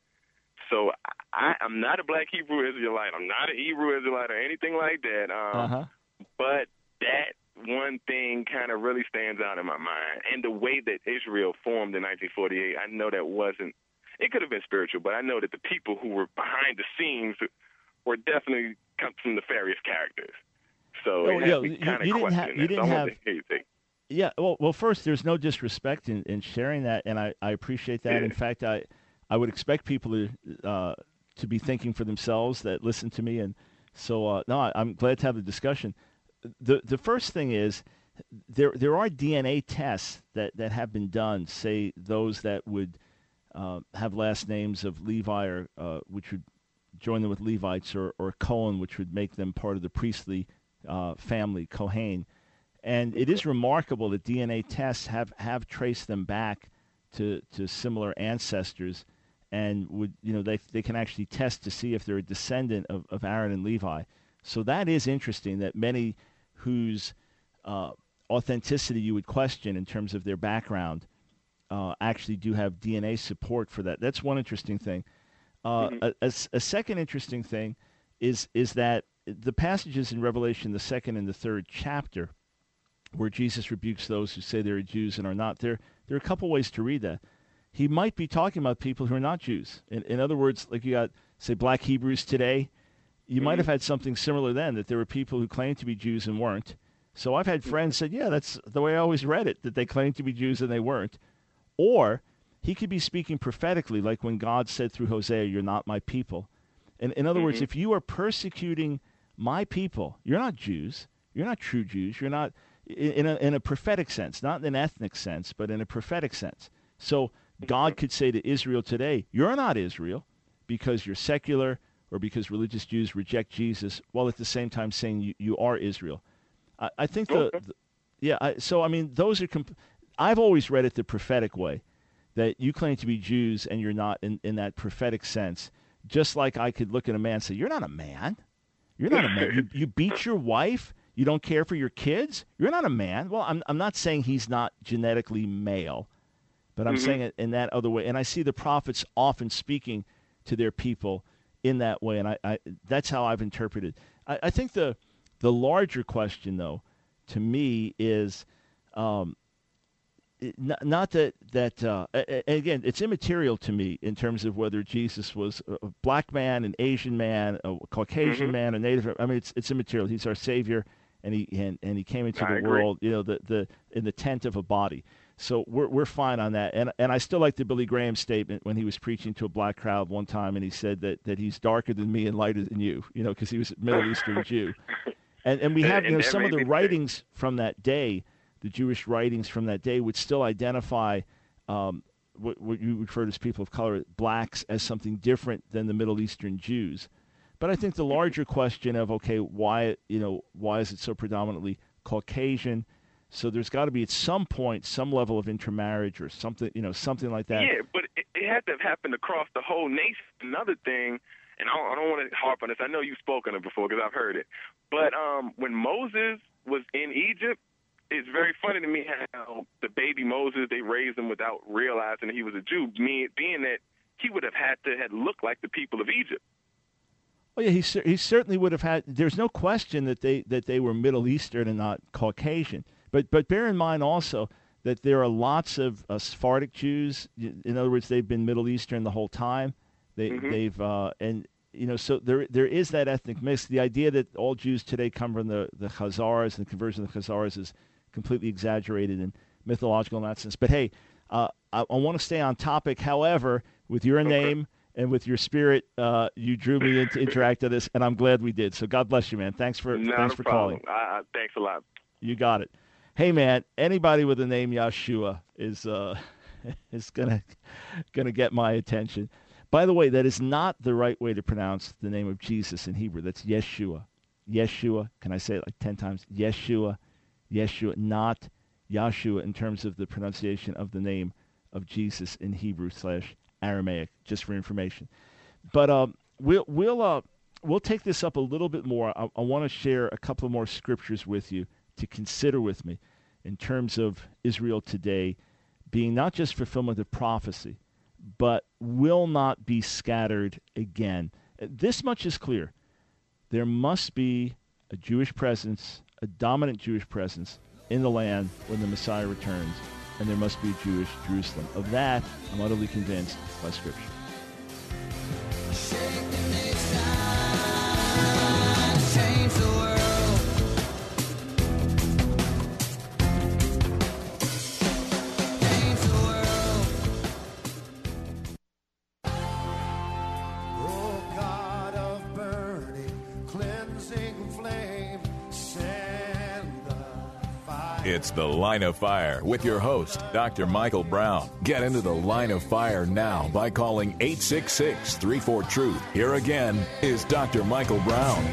So I, I'm not a black Hebrew Israelite. I'm not an Hebrew Israelite or anything like that. Um, Uh-huh. But that one thing kind of really stands out in my mind. And the way that Israel formed in nineteen forty-eight, I know that wasn't, it could have been spiritual, but I know that the people who were behind the scenes were definitely some nefarious characters. So Oh, it yeah, has me you- kind of you didn't question have- you that. didn't so I have- want to hear you think. Yeah, well, well, first, there's no disrespect in, in sharing that, and I, I appreciate that. Yeah. In fact, I I would expect people to uh, to be thinking for themselves that listen to me, and so uh, no, I, I'm glad to have the discussion. The the first thing is there there are D N A tests that, that have been done. Say those that would uh, have last names of Levi, or uh, which would join them with Levites, or or Cohen, which would make them part of the priestly uh, family, Kohen. And it is remarkable that D N A tests have, have traced them back to, to similar ancestors, and would you know they they can actually test to see if they're a descendant of, of Aaron and Levi. So that is interesting. That many whose uh, authenticity you would question in terms of their background uh, actually do have D N A support for that. That's one interesting thing. Uh, Mm-hmm. a, a, a second interesting thing is is that the passages in Revelation, the second and the third chapter, where Jesus rebukes those who say they're Jews and are not, there there are a couple ways to read that. He might be talking about people who are not Jews. In, in other words, like you got, say, black Hebrews today, you Mm-hmm. might have had something similar then, that there were people who claimed to be Jews and weren't. So I've had friends say, yeah, that's the way I always read it, that they claimed to be Jews and they weren't. Or he could be speaking prophetically, like when God said through Hosea, you're not my people. And in other words, Mhm. if you are persecuting my people, you're not Jews, you're not true Jews, you're not, in a, in a prophetic sense, not in an ethnic sense, but in a prophetic sense. So God could say to Israel today, you're not Israel because you're secular or because religious Jews reject Jesus, while at the same time saying you, you are Israel. I, I think the, Okay. the yeah, I, so I mean, those are, comp- I've always read it the prophetic way, that you claim to be Jews and you're not in, in that prophetic sense, just like I could look at a man and say, you're not a man. You're not a man. You, you beat your wife. You don't care for your kids? You're not a man. Well, I'm I'm not saying he's not genetically male, but I'm Mhm. saying it in that other way. And I see the prophets often speaking to their people in that way, and I, I that's how I've interpreted. I, I think the the larger question, though, to me is um, it- not, not that that uh, a- a- again, it's immaterial to me in terms of whether Jesus was a a black man, an Asian man, a Caucasian Mhm. man, a Native. I mean, it's it's immaterial. He's our Savior, and he and, and he came into I the agree. world, you know, the, the in the tent of a body. So we're we're fine on that. And and I still like the Billy Graham statement when he was preaching to a black crowd one time, and he said that, that he's darker than me and lighter than you, you know, because he was a Middle Eastern Jew. And and we have, you And know, that some of may the be true. writings from that day, the Jewish writings from that day, would still identify um, what, what you refer to as people of color, blacks, as something different than the Middle Eastern Jews. But I think the larger question of, okay, why, you know, why is it so predominantly Caucasian? So there's got to be at some point some level of intermarriage or something, you know, something like that. Yeah, but it, it had to have happened across the whole nation. Another thing, and I don't, I don't want to harp on this. I know you've spoken of it before because I've heard it. But um, when Moses was in Egypt, it's very funny to me how the baby Moses, they raised him without realizing that he was a Jew, me- being that he would have had to have looked like the people of Egypt. Oh yeah, he cer- he certainly would have had. There's no question that they that they were Middle Eastern and not Caucasian. But but bear in mind also that there are lots of uh, Sephardic Jews. In other words, they've been Middle Eastern the whole time. They Mhm. they've uh, and you know so there there is that ethnic mix. The idea that all Jews today come from the the Khazars and the conversion of the Khazars is completely exaggerated and mythological in that sense. But hey, uh, I, I want to stay on topic. However, with your name and with your spirit, uh, you drew me in to interact with this, and I'm glad we did. So God bless you, man. Thanks for Not thanks a for problem. calling. I, I, thanks a lot. You got it. Hey, man, anybody with the name Yeshua is uh, is gonna gonna get my attention. By the way, that is not the right way to pronounce the name of Jesus in Hebrew. That's Yeshua. Yeshua. Can I say it like ten times? Yeshua. Yeshua. Not Yahshua in terms of the pronunciation of the name of Jesus in Hebrew slash Aramaic, just for information. But um, we'll we'll uh, we'll take this up a little bit more. I, I want to share a couple of more scriptures with you to consider with me in terms of Israel today being not just fulfillment of prophecy, but will not be scattered again. This much is clear. There must be a Jewish presence, a dominant Jewish presence in the land when the Messiah returns, and there must be a Jewish Jerusalem. Of that, I'm utterly convinced by Scripture. Change the world. Change the world. Oh God of burning, cleansing flame, send the fire. It's The Line of Fire with your host, Doctor Michael Brown. Get into the Line of Fire now by calling eight six six, three four, truth. Here again is Doctor Michael Brown.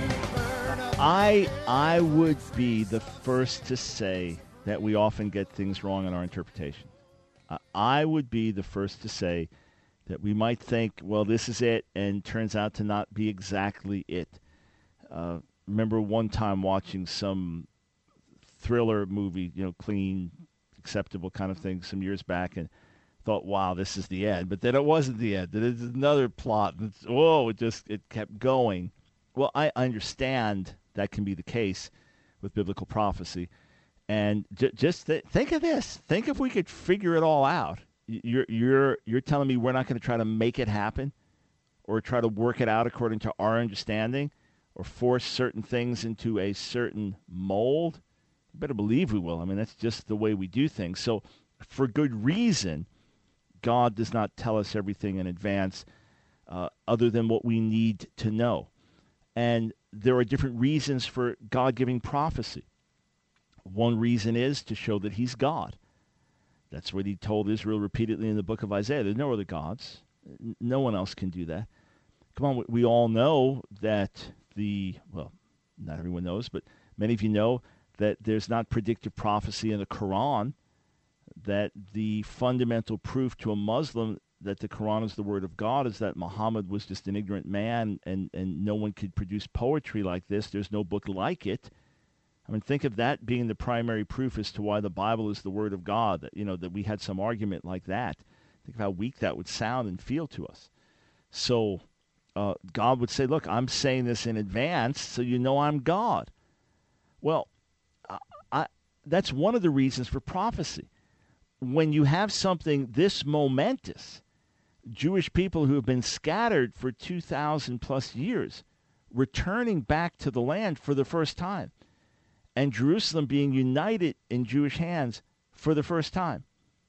I I would be the first to say that we often get things wrong in our interpretation. Uh, I would be the first to say that we might think, well, this is it, and turns out to not be exactly it. Uh, remember one time watching some thriller movie, you know, clean, acceptable kind of thing some years back, and thought, wow, this is the end. But then it wasn't the end. There's another plot. It's, whoa, it just it kept going. Well, I understand that can be the case with biblical prophecy. And j- just th- think of this. Think if we could figure it all out. You're, you're, you're telling me we're not going to try to make it happen or try to work it out according to our understanding or force certain things into a certain mold? You better believe we will. I mean, that's just the way we do things. So for good reason, God does not tell us everything in advance uh, other than what we need to know. And there are different reasons for God giving prophecy. One reason is to show that he's God. That's what he told Israel repeatedly in the book of Isaiah. There's no other gods. No one else can do that. Come on, we all know that the, well, not everyone knows, but many of you know that there's not predictive prophecy in the Quran, that the fundamental proof to a Muslim that the Quran is the word of God is that Muhammad was just an ignorant man and, and no one could produce poetry like this. There's no book like it. I mean, think of that being the primary proof as to why the Bible is the word of God, that, you know, that we had some argument like that. Think of how weak that would sound and feel to us. So uh, God would say, look, I'm saying this in advance so you know I'm God. Well, I, I, that's one of the reasons for prophecy. When you have something this momentous, Jewish people who have been scattered for two thousand plus years, returning back to the land for the first time, and Jerusalem being united in Jewish hands for the first time,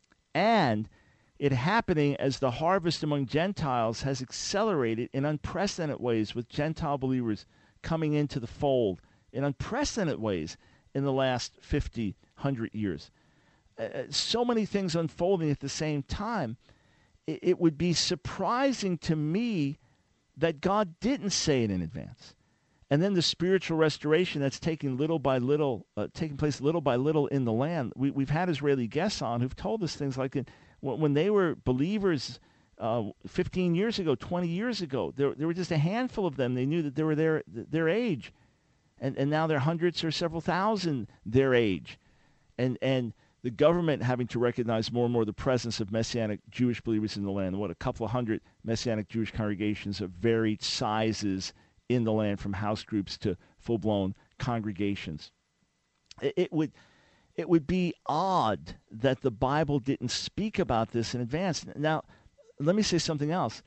and it happening as the harvest among Gentiles has accelerated in unprecedented ways, with Gentile believers coming into the fold in unprecedented ways in the last fifty, one hundred years. Uh, so many things unfolding at the same time. It, it would be surprising to me that God didn't say it in advance. And then the spiritual restoration that's taking little by little, uh, taking place little by little in the land. We, we've had Israeli guests on who've told us things like that. When they were believers uh, fifteen years ago, twenty years ago, there, there were just a handful of them. They knew that they were their their age, and and now they're hundreds or several thousand their age, and and the government having to recognize more and more the presence of Messianic Jewish believers in the land. What, a couple of hundred Messianic Jewish congregations of varied sizes in the land, from house groups to full-blown congregations. It, it would it would be odd that the Bible didn't speak about this in advance. Now, let me say something else.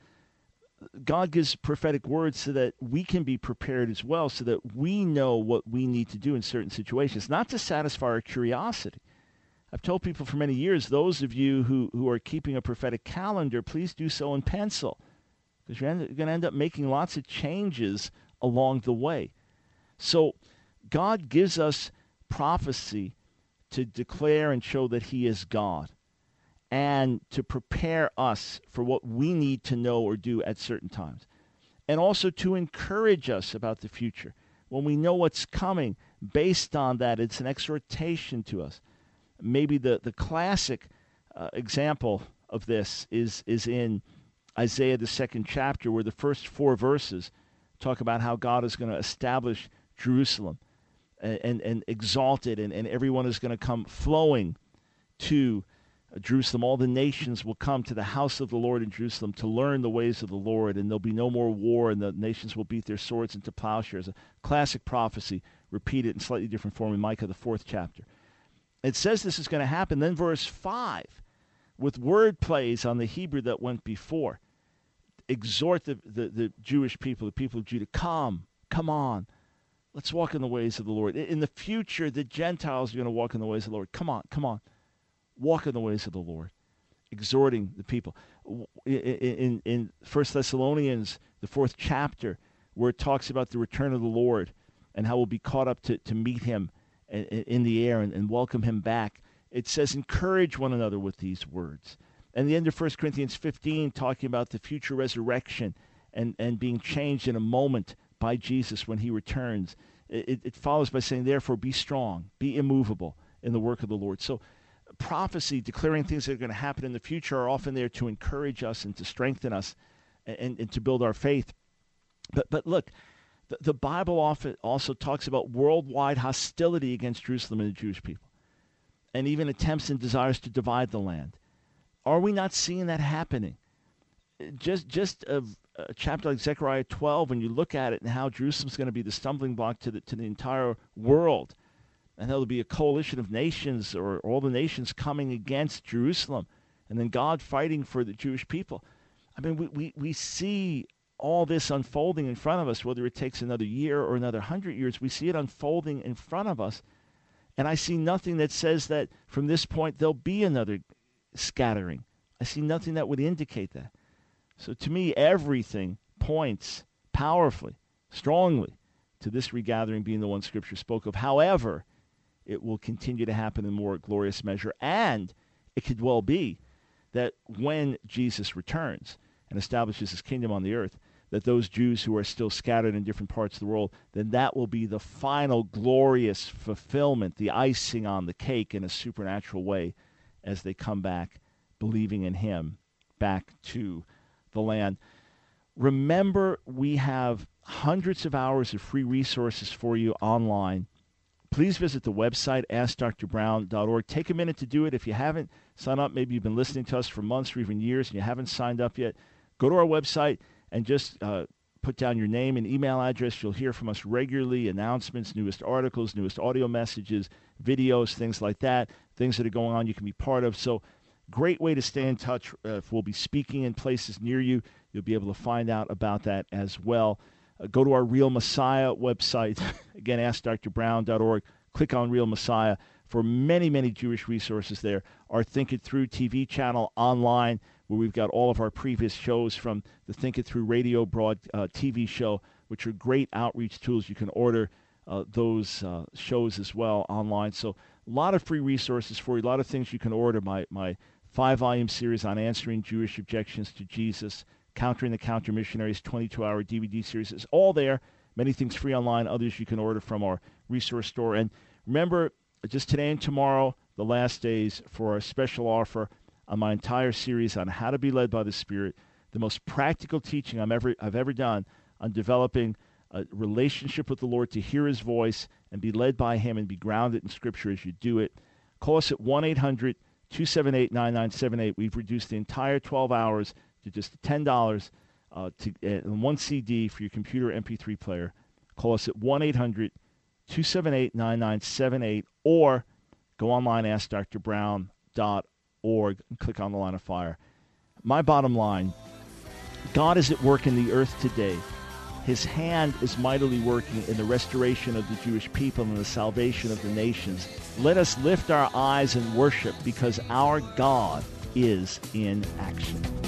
God gives prophetic words so that we can be prepared as well, so that we know what we need to do in certain situations, not to satisfy our curiosity. I've told people for many years, those of you who, who are keeping a prophetic calendar, please do so in pencil, because you're going to end up making lots of changes along the way. So God gives us prophecy to declare and show that he is God. and to prepare us for what we need to know or do at certain times. And also to encourage us about the future. When we know what's coming, based on that, it's an exhortation to us. Maybe the, the classic uh, example of this is, is in Isaiah, the second chapter, where the first four verses talk about how God is going to establish Jerusalem and, and, and exalt it, and, and everyone is going to come flowing to Jerusalem. All the nations will come to the house of the Lord in Jerusalem to learn the ways of the Lord, and there'll be no more war, and the nations will beat their swords into plowshares. A classic prophecy, repeated in slightly different form in Micah, the fourth chapter. It says this is going to happen. Then verse five, with word plays on the Hebrew that went before, exhort the, the, the Jewish people, the people of Judah, come, come on. Let's walk in the ways of the Lord. In the future, the Gentiles are going to walk in the ways of the Lord. Come on, come on. Walk in the ways of the Lord, exhorting the people. In, in, in First Thessalonians, the fourth chapter, where it talks about the return of the Lord and how we'll be caught up to, to meet him in, in the air and, and welcome him back, it says, encourage one another with these words. And the end of First Corinthians fifteen, talking about the future resurrection and, and being changed in a moment by Jesus when he returns, it, it follows by saying, therefore, be strong, be immovable in the work of the Lord. So prophecy, declaring things that are going to happen in the future, are often there to encourage us and to strengthen us and, and to build our faith. But but look, the, the Bible often also talks about worldwide hostility against Jerusalem and the Jewish people, and even attempts and desires to divide the land. Are we not seeing that happening? Just just a, a chapter like Zechariah twelve, when you look at it and how Jerusalem's going to be the stumbling block to the to the entire world, and there'll be a coalition of nations, or all the nations coming against Jerusalem, and then God fighting for the Jewish people. I mean, we, we, we see all this unfolding in front of us, whether it takes another year or another hundred years. We see it unfolding in front of us, and I see nothing that says that from this point there'll be another scattering. I see nothing that would indicate that. So to me, everything points powerfully, strongly, to this regathering being the one Scripture spoke of. However, it will continue to happen in more glorious measure, and it could well be that when Jesus returns and establishes his kingdom on the earth, that those Jews who are still scattered in different parts of the world, then that will be the final glorious fulfillment, the icing on the cake in a supernatural way, as they come back believing in him back to the land. Remember, we have hundreds of hours of free resources for you online. Please visit the website, ask dr brown dot org. Take a minute to do it. If you haven't signed up, maybe you've been listening to us for months or even years and you haven't signed up yet, go to our website and just uh, put down your name and email address. You'll hear from us regularly, announcements, newest articles, newest audio messages, videos, things like that, things that are going on you can be part of. So great way to stay in touch. Uh, if we'll be speaking in places near you, you'll be able to find out about that as well. Uh, go to our Real Messiah website. Again, ask dr brown dot org. Click on Real Messiah for many, many Jewish resources there. Our Think It Through T V channel online, where we've got all of our previous shows from the Think It Through radio broad uh, T V show, which are great outreach tools. You can order uh, those uh, shows as well online. So a lot of free resources for you, a lot of things you can order. My, my five-volume series on answering Jewish objections to Jesus, Countering the Counter-Missionaries, twenty-two hour D V D series is all there. Many things free online, others you can order from our resource store. And remember, just today and tomorrow, the last days for our special offer on my entire series on how to be led by the Spirit, the most practical teaching I'm ever, I've ever done on developing a relationship with the Lord, to hear his voice and be led by him and be grounded in Scripture as you do it. Call us at one eight hundred two seven eight nine nine seven eight. We've reduced the entire twelve hours to just ten dollars uh, to uh, one C D for your computer M P three player. Call us at one eight hundred two seven eight nine nine seven eight, or go online, ask dr brown dot org, and click on the Line of Fire. My bottom line, God is at work in the earth today. His hand is mightily working in the restoration of the Jewish people and the salvation of the nations. Let us lift our eyes and worship, because our God is in action.